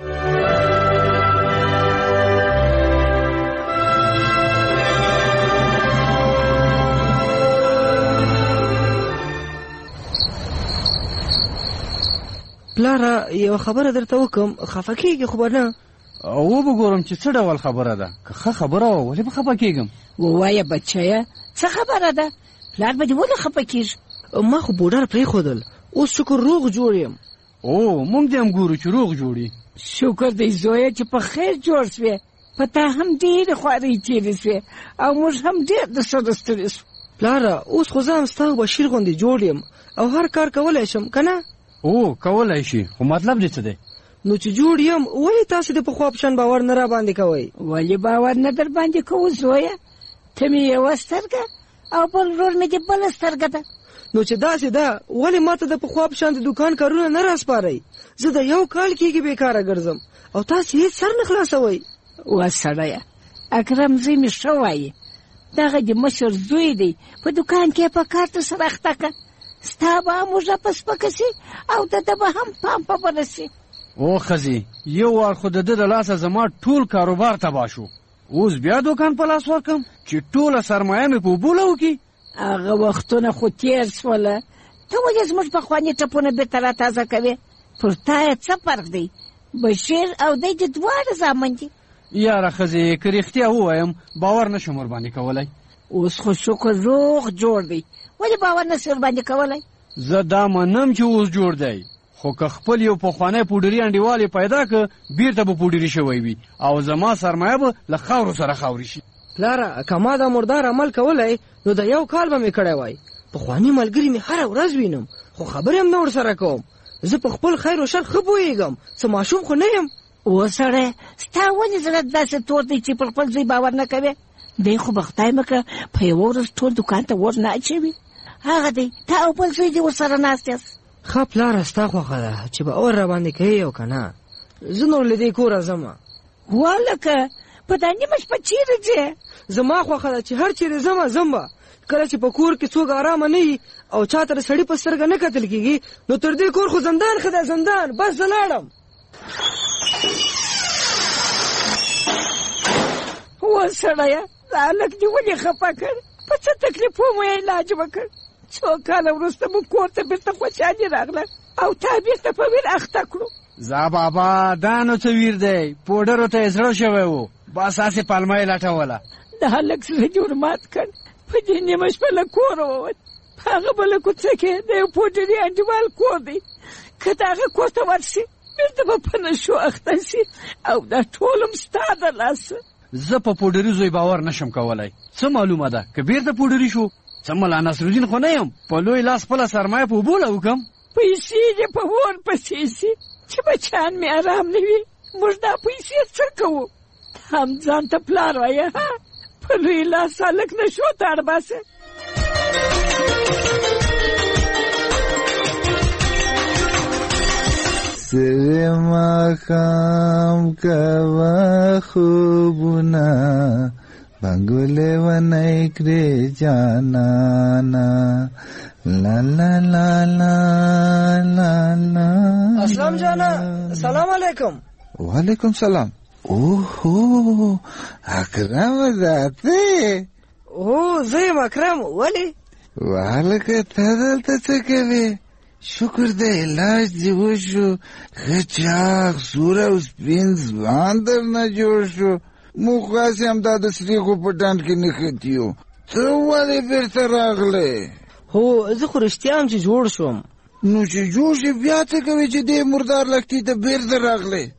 Speaker 28: پلاره یو خبره درته وکم، خفه کېږي خو به نه؟
Speaker 2: او به ګورم چې څه ډول خبره ده. که ښه خبره وه ولې به خفه کېږم؟
Speaker 28: ووایه بچیه څه خبره ده؟ پلار به دې ولې خفه کېږي؟ ما خو بوډر پرېښودل، اوس شکر روغ جوړ یم.
Speaker 2: او موږ دې هم ګورو چې روغ جوړي.
Speaker 28: شکر دی زویه چې په خیر جوړ سوې، په تا هم ډېرې خوارۍ تېرې سوې او موږ هم ډېر د سره ستړي سو. پلاره اوس خو زه هم ستا بشیر غوندې جوړ یم او هر کار کولی شم که نه؟
Speaker 2: او کولی شي، خو مطلب دې څه دی؟
Speaker 28: نو چې جوړ یم ولې تاسو د پخوا په شان باور نه را باندې کوئ؟ ولې باور نه در باندې کوو زویه؟ ته مې یوه سترګه او بل ورور مې د بله سترګه ده. نو چې داسې ده ولې ماته د پخوا په شان د دوکان کارونه نه راسپارئ؟ زه د یو کال کېږي بېکاره ګرځم او تاسې هېڅ سر نه خلاصوئ. وا سړیه، اکرم زوی مې ښه وایي، دغه د مشر زوی دی، په دوکان کې په کار ته سره اخته که، ستا به هم اوږه په سپکه سي او د ده به هم پام په بله سي.
Speaker 2: او ښځې، یو وار خو د ده د لاسه زما ټول کاروبار تباه شو، اوس بیا دوکان په لاس ورکم چې ټوله سرمایه مې په اوبو لوکي.
Speaker 28: هغه وختونه خو تېر سوله، ته ولې زموږ پخواني ټپونه بېرته راتازه کوې؟ پر تا یې څه فرق دی؟ بشیر او دی د دواړه زامن دي.
Speaker 2: یاره ښځې، که رښتیا ووایم باور نشم ورباندې کولی.
Speaker 28: اوس خو شکر روغ جوړ دی، ولې باور نسې ورباندې کولی؟
Speaker 2: زه دا منم چې اوس جوړ دی، خو که خپل یو پخوانی پوډري انډیوال پیدا که بیرته به پوډري شوی وي او زما سرمایه به له خاورو سره خاوري شي.
Speaker 28: پلاره که ما دا مردار عمل کولی نو د یو کال به مې کړی وای. پخواني ملګري مې هره ورځ وینم خو خبرې هم نه ورسره کوم. زه په خپل خیر و شر ښه پوهېږم، څه ماشوم خو نه یم.
Speaker 6: و سړی ستا ولې زړه داسې تور دی چې پر خپل زوی باور نه کوې؟ دی خو به خدای مکړه په یوه ورځ ټول دوکان ته ور نه اچوي. هغه دی تا او بل زوی دې ورسره ناست یاست.
Speaker 28: ښه پلاره ستا خوښه ده چې به اور راباندې کوې او که نه. زه نور له دې کوره ځمه.
Speaker 6: والکه په دا نیمه شپه چیرې ځې؟
Speaker 28: زما خوښه ده چې هر چیرې ځم به کله چې په کور کې څوک ارامه نه وي او چا ته د سړي په سترګه نه کتل کېږي نو تر دې کور خو زندان ښه دی، زندان. بس زه لاړم.
Speaker 6: و سړیه دا هلک دې ولې خفه کړ؟ په څه تکلیف مو علاج وکړ؟ څو کاله وروسته مو کور ته بېرته خوشحالي راغله او تا بېرته په ویر اخته کړو.
Speaker 2: زه بابا دا نو څه ویر دی، پوډرو ته یې زړه شوی و، بس هسې پلمه یې لټوله.
Speaker 6: د هلک زړه جوړ مات کړ، په دې نیمه شپه له کوره ووت. په هغه بله کوڅه کې د یو پوډري انډیوال کور دی، که د هغه کور ته ورشي بېرته به په نشو اخته شي او دا ټول هم ستا د لاسه.
Speaker 2: زه په پوډري زوی باور نشم کولی. څه معلومه ده که بیرته پوډري شو؟ څه ملا نصرالدین خو نه یم په لوی لاس خپله سرمایه په اوبو لوکم.
Speaker 6: پیسې دې په اور پسې شي چې بچیان مې ارام نه وي. موږ دا پیسې څه کوو؟ هم ځان ته پلار وایه په لوی لاس هلک نشو ته اړباسه.
Speaker 27: سر ماښام کوه خوبونه بنګولې ونی کړې جانانا لا لا لا لا لا لا.
Speaker 28: اسلام جانا سلام علیکم.
Speaker 27: وعلیکم سلام. اوهو اکرم ذاته.
Speaker 28: او زه یم اکرم. ولې؟
Speaker 27: وهلکه ته دلته څه کوې؟ شکر دی علاج دې وشو، ښه چاق سور او سپین ځوان درنه جوړ شو. موږ خاصې همدا د سریخو په ډنډ کې نښتي یو. ته ولې بېرته راغلی؟
Speaker 28: هو زه خو رښتیا هم چې جوړ شوم.
Speaker 27: نو چې جوړ شي بیا څه کوې چې دې مردار لښتي ته بېرته راغلی؟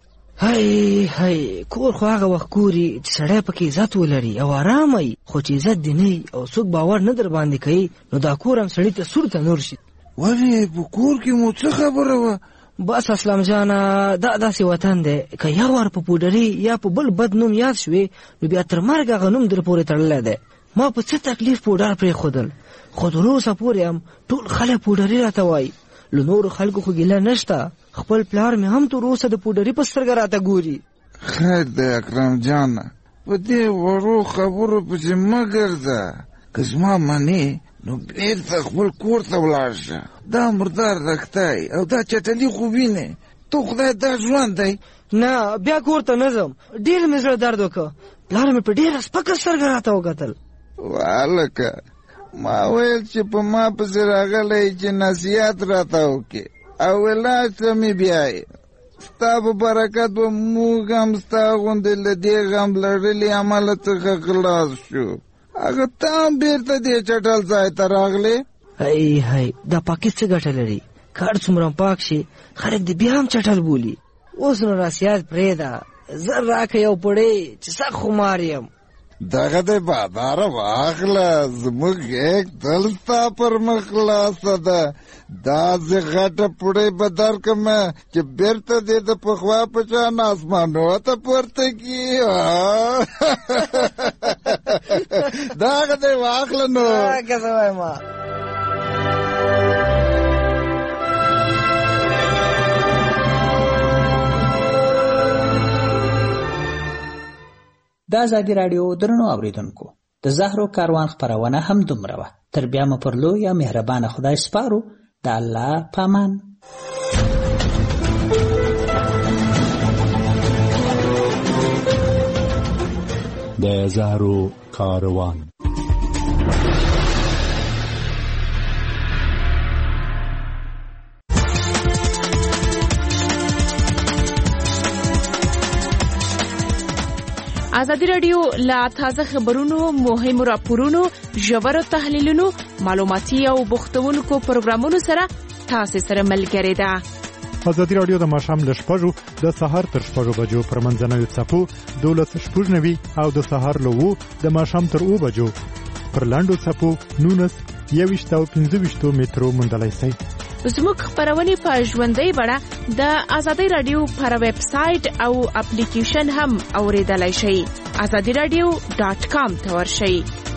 Speaker 28: هی کور خو هغه وخت ګوري چې سړی پکې عزت ولري او ارامه وي، خو چې عزت دې نه او څوک باور نه در باندې کوي نو دا کور هم سړي ته سور تنور شي.
Speaker 27: ولې په کور کې مو څه خبره وه؟
Speaker 28: بس اسلام جانه دا داسې وطن دی که یو وار په پوډري یا په بل بد نوم یاد شوې نو بیا تر مرګ هغه نوم در پورې تړلی دی. ما په څه تکلیف پوډر پرېښودل خو تر اوسه پورې هم ټول خلک پوډري راته وایي. له نورو خلکو خو ګیله نشته، خپل پلار مې هم تر اوسه د پوډري په سترګه راته ګوري.
Speaker 27: خیر دی اکرم جانه، په دې وړو خبرو پسې مه ګرځه. که زما منې نو بېرته خپل کور ته ولاړ شه. دا مردار رښتی او دا چټلي خو وینې. تو خدای دا ژوند دی؟
Speaker 28: نه بیا کور ته نه ځم، ډېر مې زړه درد وکړه. پلار مې په ډېره سپکه سترګه راته وکتل.
Speaker 27: والکه ما ویل چې په ما پسې راغلی چې نصیحت راته وکړې او علاج ته مې بیایې. ستا په برکت به موږ هم ستا غوندې له دې غم لړلي عمله څخه خلاص شو. هغه ته هم بېرته دې چټل ځای ته راغلې.
Speaker 28: هی دا پاکي څه ګټه لري؟ که هر څومره پاک شي خلک دې بیا هم چټل بولي. اوس نو راسیات پرېږده، زر راکړه یو پړی چې سخت خمار یم.
Speaker 27: دغه دی باداره واخله، زموږ یک تل ستا پر مخ خلاصه ده. داسې غټه پړی به درکړمه چې بېرته دې د پخوا په شان اسمانو ته پورته کړي. دغه دی واخله نو.
Speaker 28: که څه وایم
Speaker 9: د ازادي راډیو درنو اوریدونکو، د زهرو کاروان خپرونه هم دومره وه. تر بیا مو پر لوی یا مهربانه خدای سپارو. د الله پامان.
Speaker 16: د زهرو کاروان.
Speaker 11: ازادي راډیو لا تازه خبرونو، مهمو راپورونو، ژورو تحلیلونو، معلوماتي او بوختونکو پروګرامونو سره تاسو سره ملګری ده.
Speaker 20: ازادي رادیو د ماښام له 6 د سهار تر 6 بجو پر منځنوي څپو 12:90 او د سهار له 2 د ماښام تر 2 بجو پر لاندو څپو 19 او 15 مترو موندلای شئ.
Speaker 1: زموږ خبرونه په ژوندۍ بڼه د ازادي رادیو پر ویب سټ او اپلیکیشن هم اوریدلای شئ. azadiradio.com ته ورشئ.